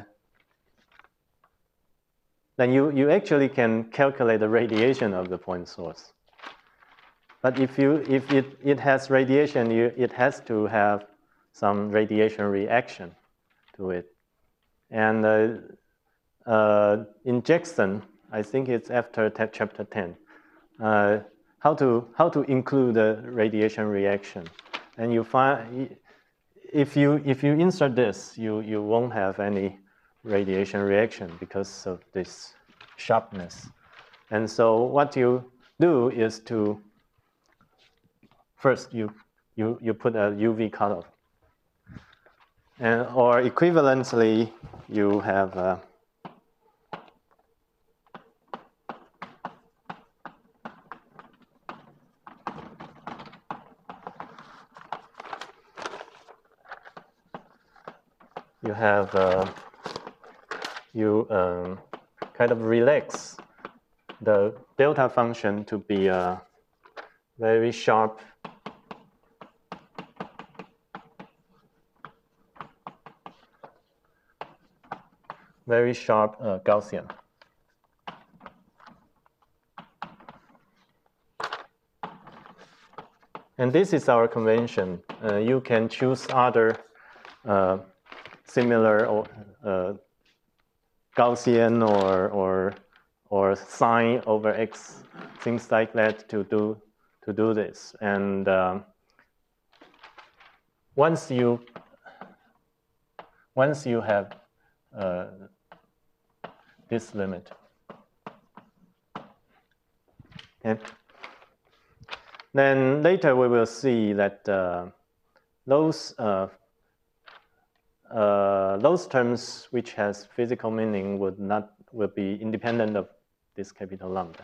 then you, you actually can calculate the radiation of the point source. But if, you, if it, it has radiation, you, it has to have some radiation reaction to it. And uh, uh, in Jackson, I think it's after chapter ten, uh, how to how to include the radiation reaction. And you find if you if you insert this, you you won't have any radiation reaction because of this sharpness. And so what you do is to first you you you put a U V cutoff. And, or equivalently, you have uh, you have uh, you um, kind of relax the delta function to be a very sharp very sharp uh, Gaussian. And this is our convention. Uh, you can choose other uh, similar or uh, Gaussian or or or sine over x, things like that to do to do this. And um, once you once you have uh, this limit, okay, then later we will see that uh, those uh, uh, those terms which has physical meaning would not will be independent of this capital lambda.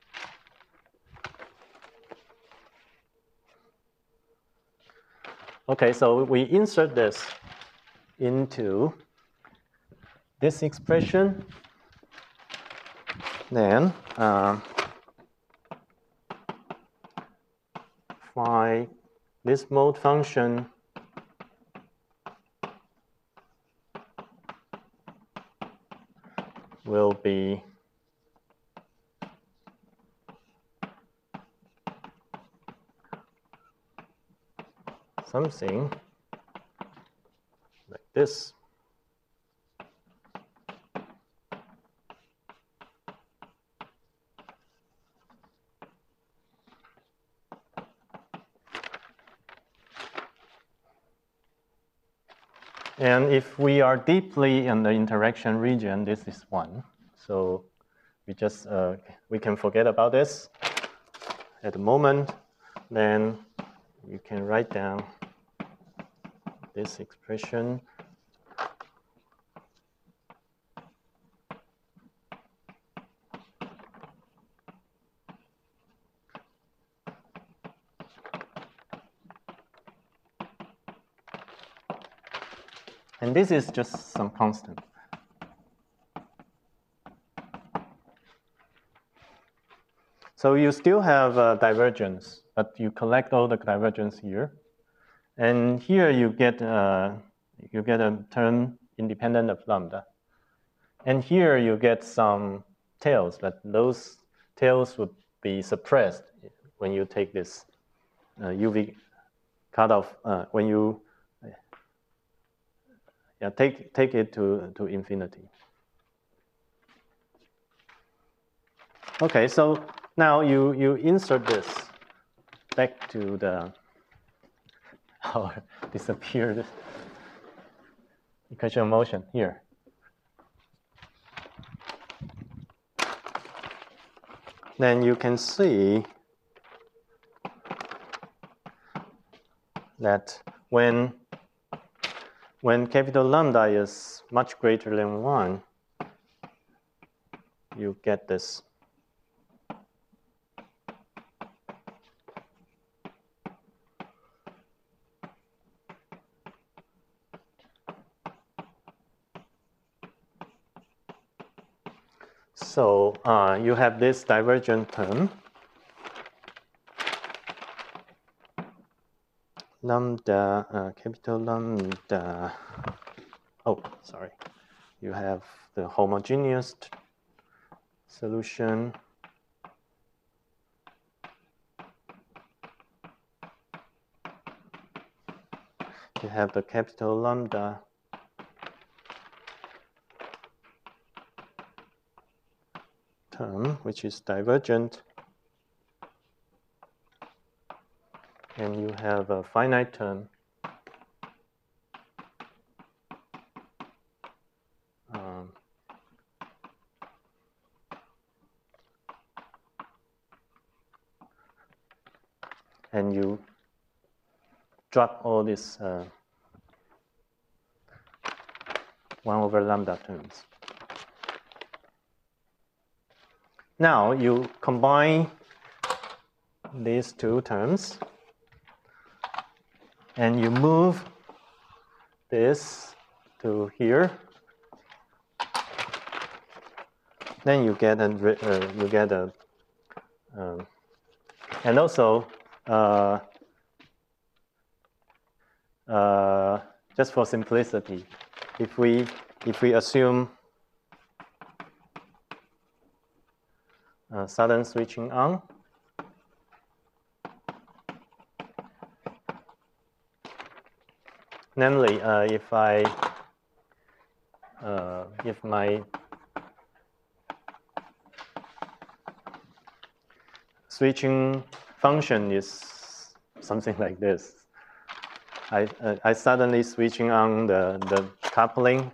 Okay, so we insert this into this expression, then uh, phi, this mode function will be something like this. And if we are deeply in the interaction region, this is one. So we just uh, we can forget about this at the moment. Then you can write down this expression. And this is just some constant. So you still have uh, divergence, but you collect all the divergence here. And here you get, uh, you get a term independent of lambda. And here you get some tails, but those tails would be suppressed when you take this uh, U V cutoff, uh, when you yeah, take, take it to, to infinity. Okay, so now you, you insert this back to the, oh, disappeared equation of motion here. Then you can see that when, when capital lambda is much greater than one, you get this. So uh, you have this divergent term, lambda, uh, capital lambda. Oh, sorry. You have the homogeneous solution. You have the capital lambda. Term, which is divergent, and you have a finite term, um, and you drop all these uh, one over lambda terms. Now you combine these two terms and you move this to here. Then you get a uh, you get a um, and also uh, uh, just for simplicity, if we if we assume uh, sudden switching on. Namely, uh, if I, uh, if my switching function is something like this, I, uh, I suddenly switching on the, the coupling,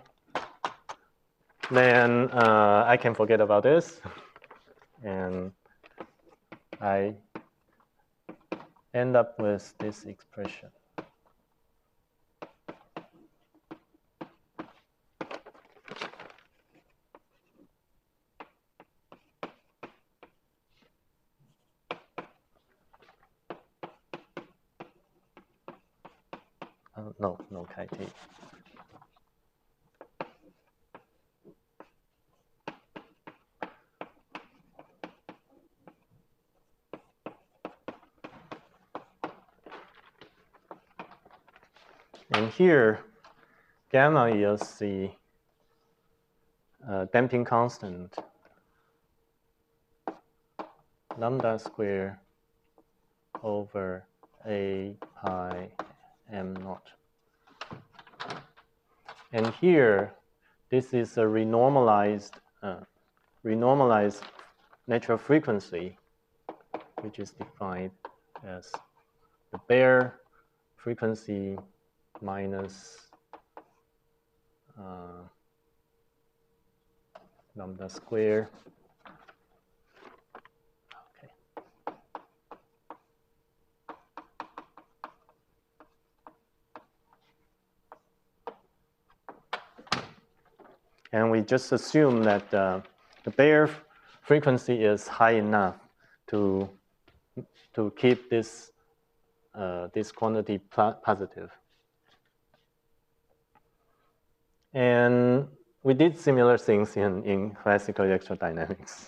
then uh, I can forget about this, and I end up with this expression. Uh, no, no chi-t. And here, gamma is the uh, damping constant, lambda square over a pi m naught. And here, this is a renormalized, uh, renormalized natural frequency, which is defined as the bare frequency minus uh, lambda square. Okay. And we just assume that uh, the bare frequency is high enough to to keep this uh, this quantity positive. And we did similar things in, in classical electrodynamics.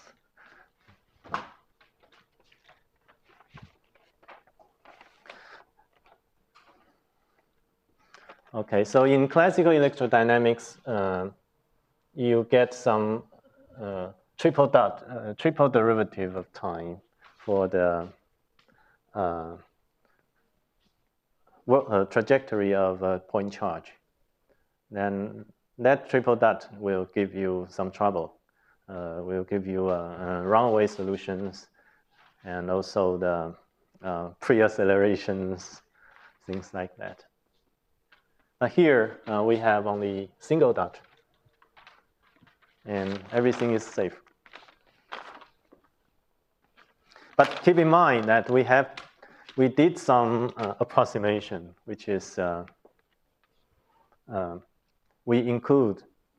Okay, so in classical electrodynamics, uh, you get some uh, triple dot, uh, triple derivative of time for the uh, uh, trajectory of a point charge. Then that triple dot will give you some trouble. Uh, will give you uh, uh, runaway solutions and also the uh, pre-accelerations, things like that. But here uh, we have only single dot, and everything is safe. But keep in mind that we have, we did some uh, approximation, which is uh, uh, we include,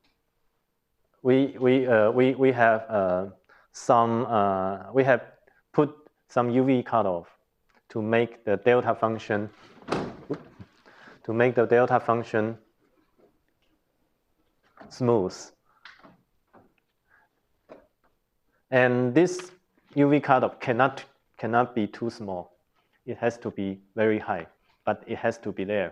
we we uh, we we have uh, some uh, we have put some U V cutoff to make the delta function to make the delta function smooth. And this U V cutoff cannot cannot be too small. It has to be very high, but it has to be there.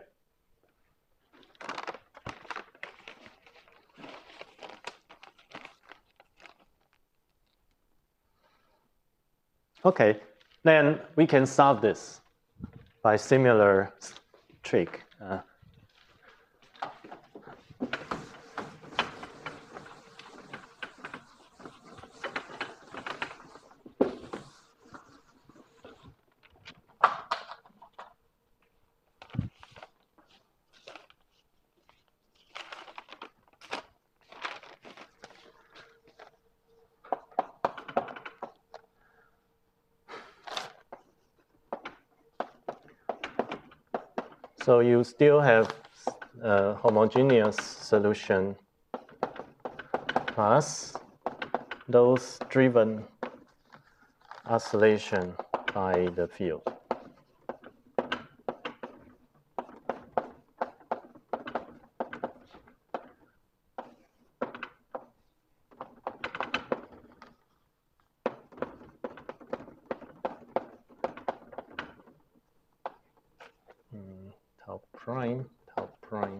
Okay, then we can solve this by similar trick. Uh, So you still have a homogeneous solution plus those driven oscillation by the field. Tau prime, tau prime.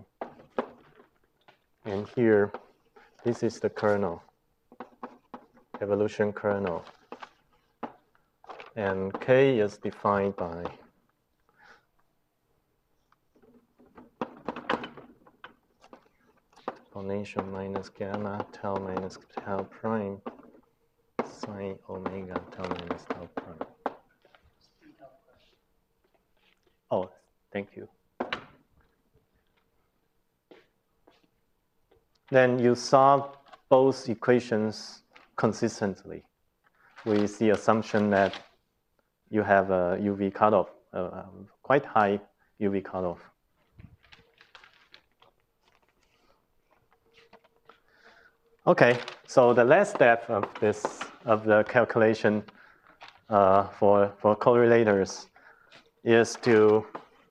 And here, this is the kernel, evolution kernel And K is defined by exponential minus gamma tau minus tau prime sine omega tau minus tau prime. Oh, thank you. Then you solve both equations consistently with the assumption that you have a U V cutoff, uh, quite high U V cutoff. Okay, so the last step of this of the calculation uh, for for correlators is to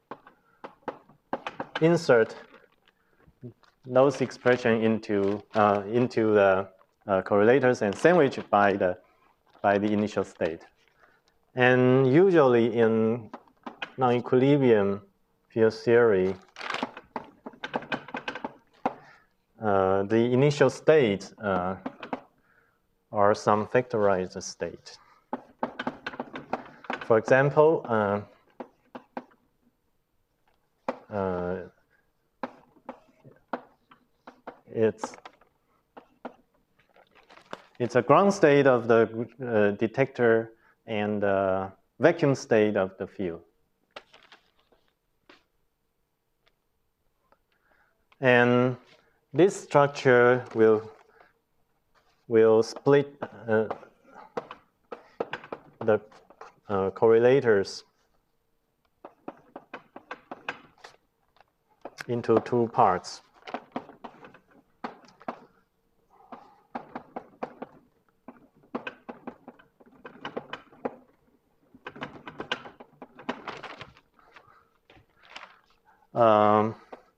insert those expression into uh, into the uh, correlators and sandwich by the by the initial state. And usually in non-equilibrium field theory, uh, the initial state uh, are some factorized state. For example, uh, uh, it's it's a ground state of the uh, detector and uh, vacuum state of the field. And this structure will will split uh, the uh, correlators into two parts. Um,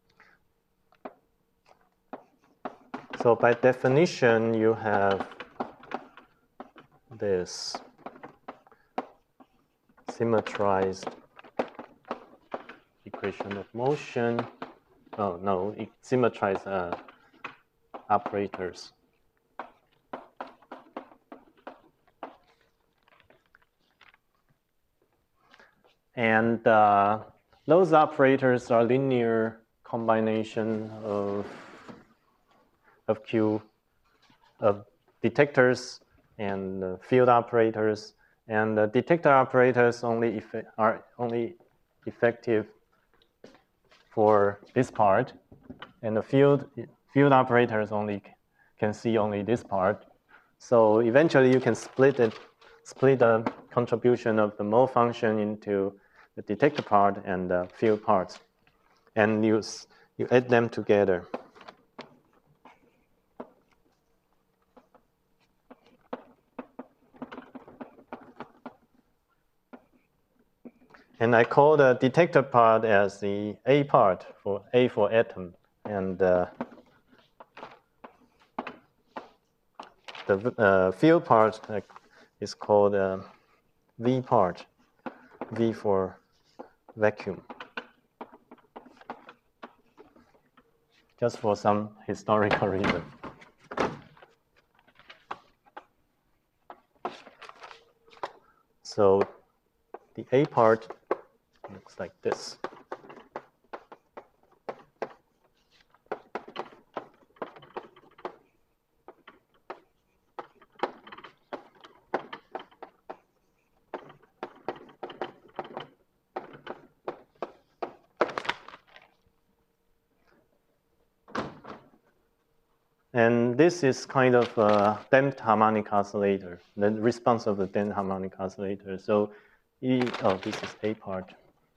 so by definition, you have this symmetrized equation of motion. Oh, no, symmetrized uh, operators. And uh, those operators are linear combination of, of Q, of detectors and uh, field operators. And the detector operators only are only effective for this part, and the field field operators only can see only this part. So eventually, you can split it, split the contribution of the mole function into the detector part and the field parts, and you you add them together. And I call the detector part as the A part, for A for atom, and uh, the uh, field part uh, is called uh, V part, V for vacuum. Just for some historical reason. So the A part looks like this. And this is kind of a damped harmonic oscillator, the response of the damped harmonic oscillator. So, e, oh, this is A part.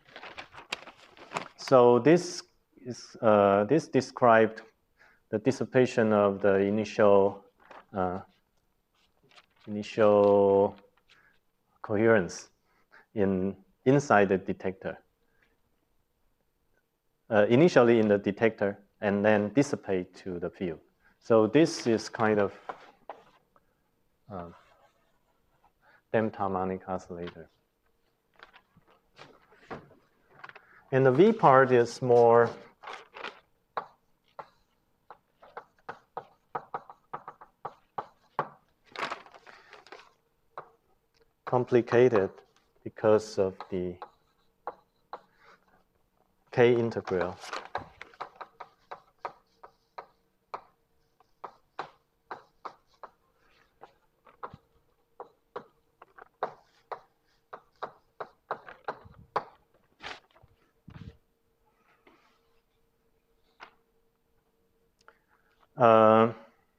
So this is uh, this described the dissipation of the initial uh, initial coherence in inside the detector. Uh, initially in the detector, and then dissipate to the field. So this is kind of uh, damped harmonic oscillator. And the V part is more complicated because of the K integral. Uh,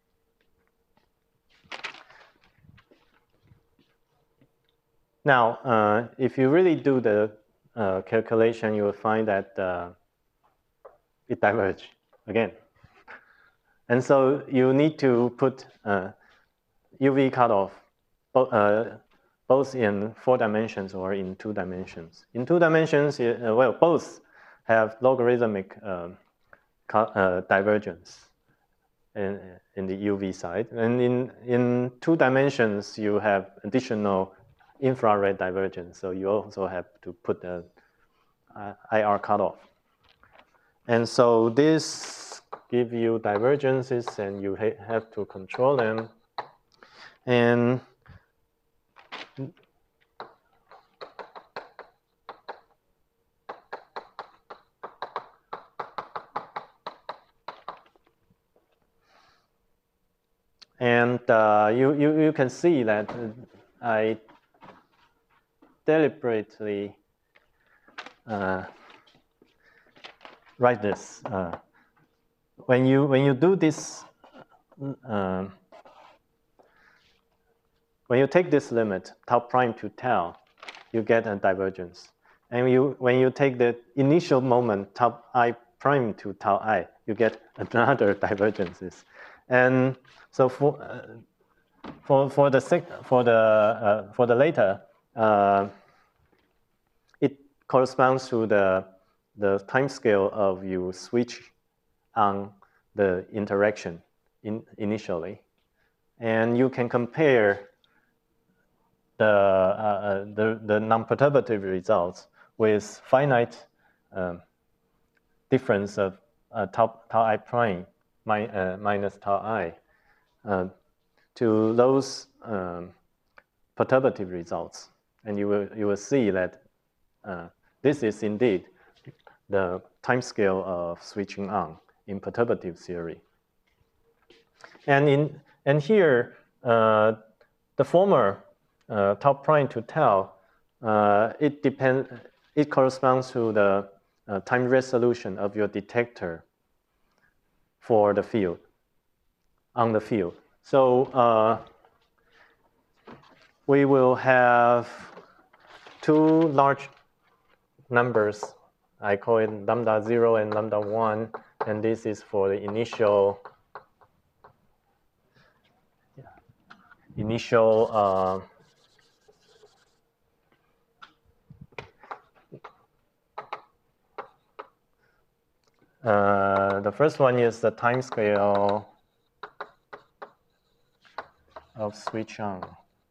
now, uh, if you really do the uh, calculation, you will find that uh, it diverges again. And so you need to put uh, U V cutoff bo uh, both in four dimensions or in two dimensions. In two dimensions, uh, well, both have logarithmic uh, uh, divergence in, in the U V side. And in, in two dimensions, you have additional infrared divergence. So you also have to put the uh, I R cutoff. And so this give you divergences, and you ha have to control them. And and uh, you, you you can see that I deliberately uh, write this. Uh, when you when you do this. Uh, When you take this limit, tau prime to tau, you get a divergence. And you, when you take the initial moment, tau I prime to tau I, you get another divergences. And so for uh, for for the sec, for the uh, for the later, uh, it corresponds to the the time scale of you switch on the interaction in, initially, and you can compare the, uh, the, the non-perturbative results with finite um, difference of uh, tau, tau I prime mi uh, minus tau I uh, to those um, perturbative results. And you will, you will see that uh, this is indeed the time scale of switching on in perturbative theory. And, in, and here, uh, the former Uh, tau prime to tau, uh, it depends. It corresponds to the uh, time resolution of your detector for the field on the field. So uh, we will have two large numbers. I call it lambda zero and lambda one, and this is for the initial initial. Uh, Uh, the first one is the time scale of switch on.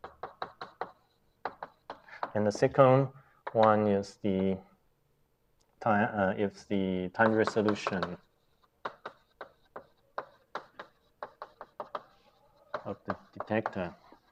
And the second one is the time, uh, is the time resolution of the detector.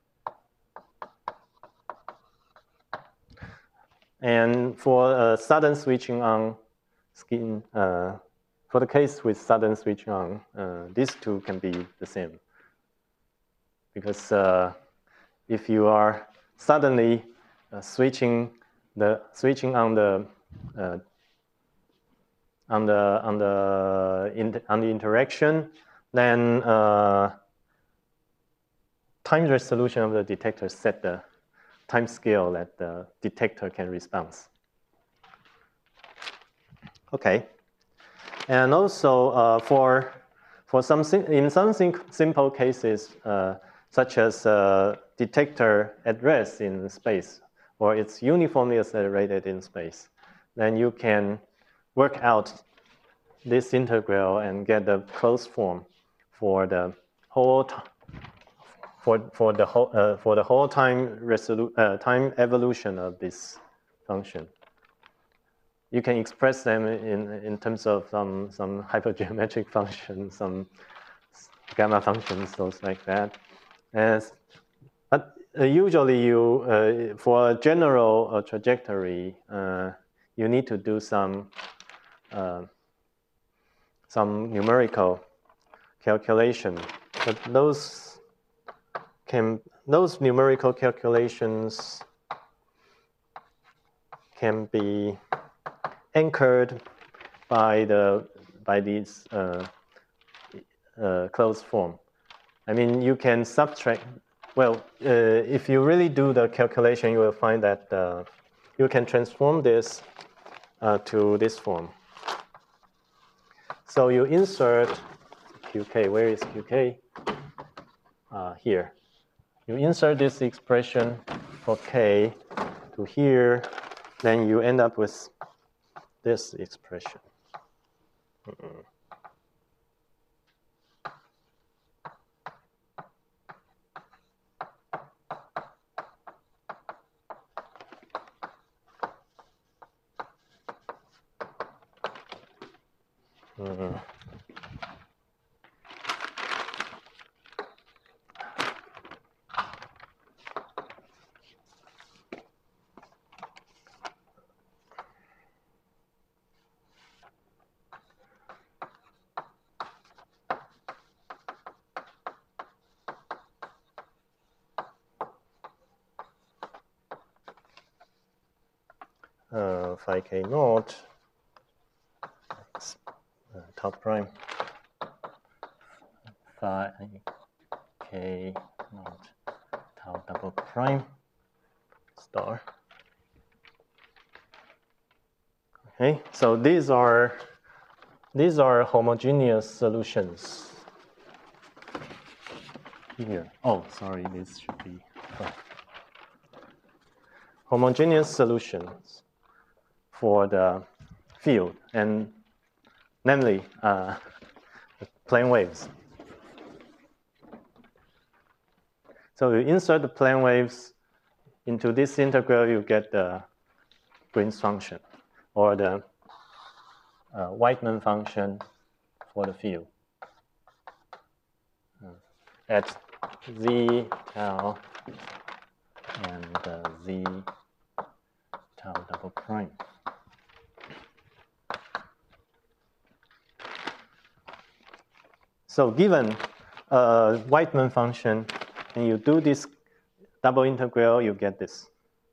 And for uh, sudden switching on skin, uh, for the case with sudden switch on, uh, these two can be the same. Because uh, if you are suddenly uh, switching the switching on the uh, on the on the in, on the interaction, then uh, time resolution of the detector set the time scale that the detector can respond. Okay. And also uh, for for some in some simple cases, uh, such as uh, detector at rest in space, or it's uniformly accelerated in space, then you can work out this integral and get the closed form for the whole for for the whole uh, for the whole time resolu uh, time evolution of this function. You can express them in, in terms of some, some hypergeometric functions, some gamma functions, those like that. As, but uh, usually you, uh, for a general uh, trajectory, uh, you need to do some, uh, some numerical calculation. But those can, those numerical calculations can be anchored by the by these uh, uh, closed form. I mean, you can subtract. Well, uh, if you really do the calculation, you will find that uh, you can transform this uh, to this form. So you insert Q K. Where is Q K? Uh, here. You insert this expression for K to here, then you end up with this expression. Mm-mm. Mm-mm. Uh, phi k naught uh, tau prime phi k naught tau double prime star. Okay, so these are these are homogeneous solutions. Here, oh, sorry, this should be oh. Homogeneous solutions for the field, and namely uh, plane waves. So you insert the plane waves into this integral, you get the Green's function, or the uh, Whiteman function for the field uh, at z tau and uh, z tau double prime. So given a Whiteman function, and you do this double integral, you get this.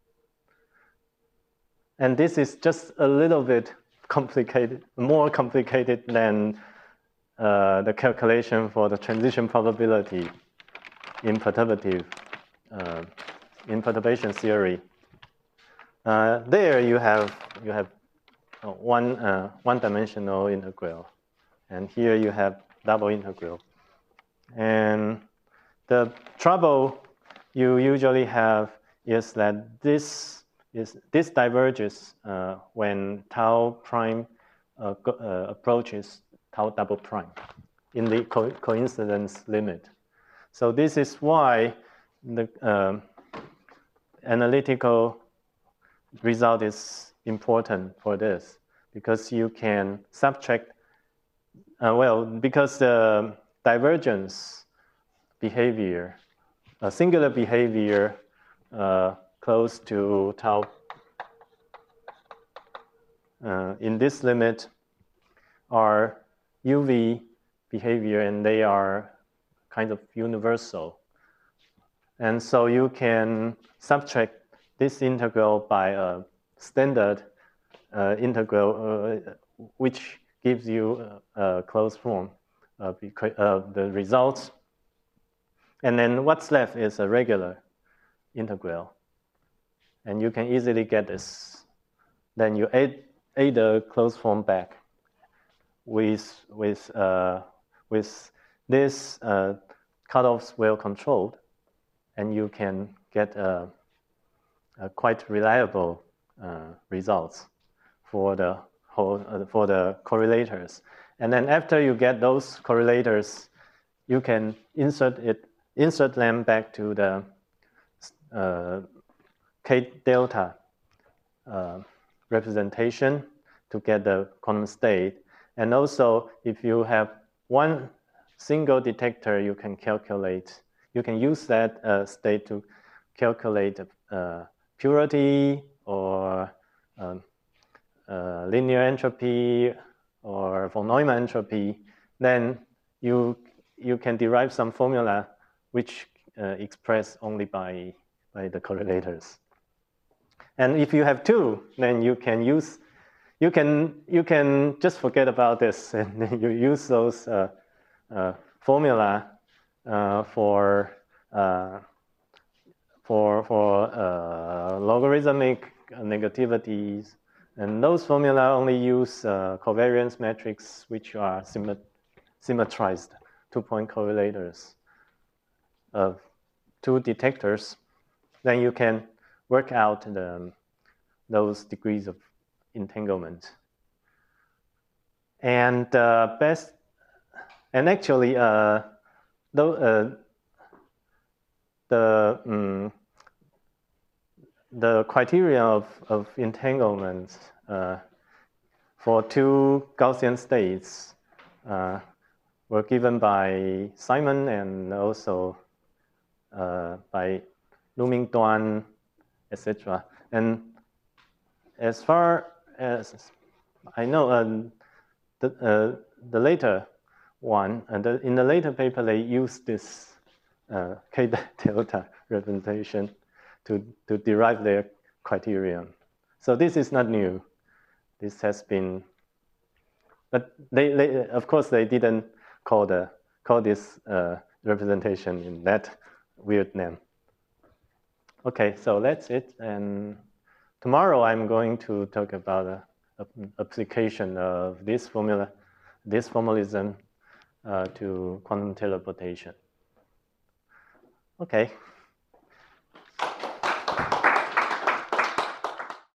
And this is just a little bit complicated, more complicated than uh, the calculation for the transition probability in perturbative, uh, in perturbation theory. Uh, there you have you have one uh, one-dimensional integral, and here you have double integral. And the trouble you usually have is that this is this diverges uh, when tau prime uh, go, uh, approaches tau double prime in the co coincidence limit. So this is why the uh, analytical result is important for this, because you can subtract, uh, well, because the divergence behavior, a singular behavior uh, close to tau uh, in this limit are U V behavior, and they are kind of universal. And so you can subtract this integral by a standard uh, integral, uh, which gives you a, a closed form of uh, the results. And then what's left is a regular integral. And you can easily get this. Then you add, add the closed form back with, with, uh, with this uh, cutoffs well controlled, and you can get a, a quite reliable uh, results for the whole, uh, for the correlators. And then after you get those correlators, you can insert it, insert them back to the uh, K delta uh, representation to get the quantum state. And also, if you have one single detector, you can calculate, you can use that uh, state to calculate uh, purity or um, uh, linear entropy or von Neumann entropy, then you you can derive some formula which uh, express only by by the correlators. And if you have two, then you can use you can you can just forget about this and you use those uh, uh, formula uh, for uh, for for uh, logarithmic negativities, and those formula only use uh, covariance metrics which are symmet symmetrized two-point correlators of two detectors. Then you can work out the, those degrees of entanglement. And uh, best, and actually, uh, though, uh, the um, the criteria of, of entanglement uh, for two Gaussian states uh, were given by Simon and also uh, by Lu Mingduan, et cetera. And as far as I know, uh, the, uh, the later one, and the, in the later paper, they used this uh, K delta representation to, to derive their criterion. So this is not new. This has been, but they, they of course, they didn't call, the, call this uh, representation in that weird name. Okay, so that's it. And tomorrow I'm going to talk about a, a application of this formula, this formalism uh, to quantum teleportation. Okay.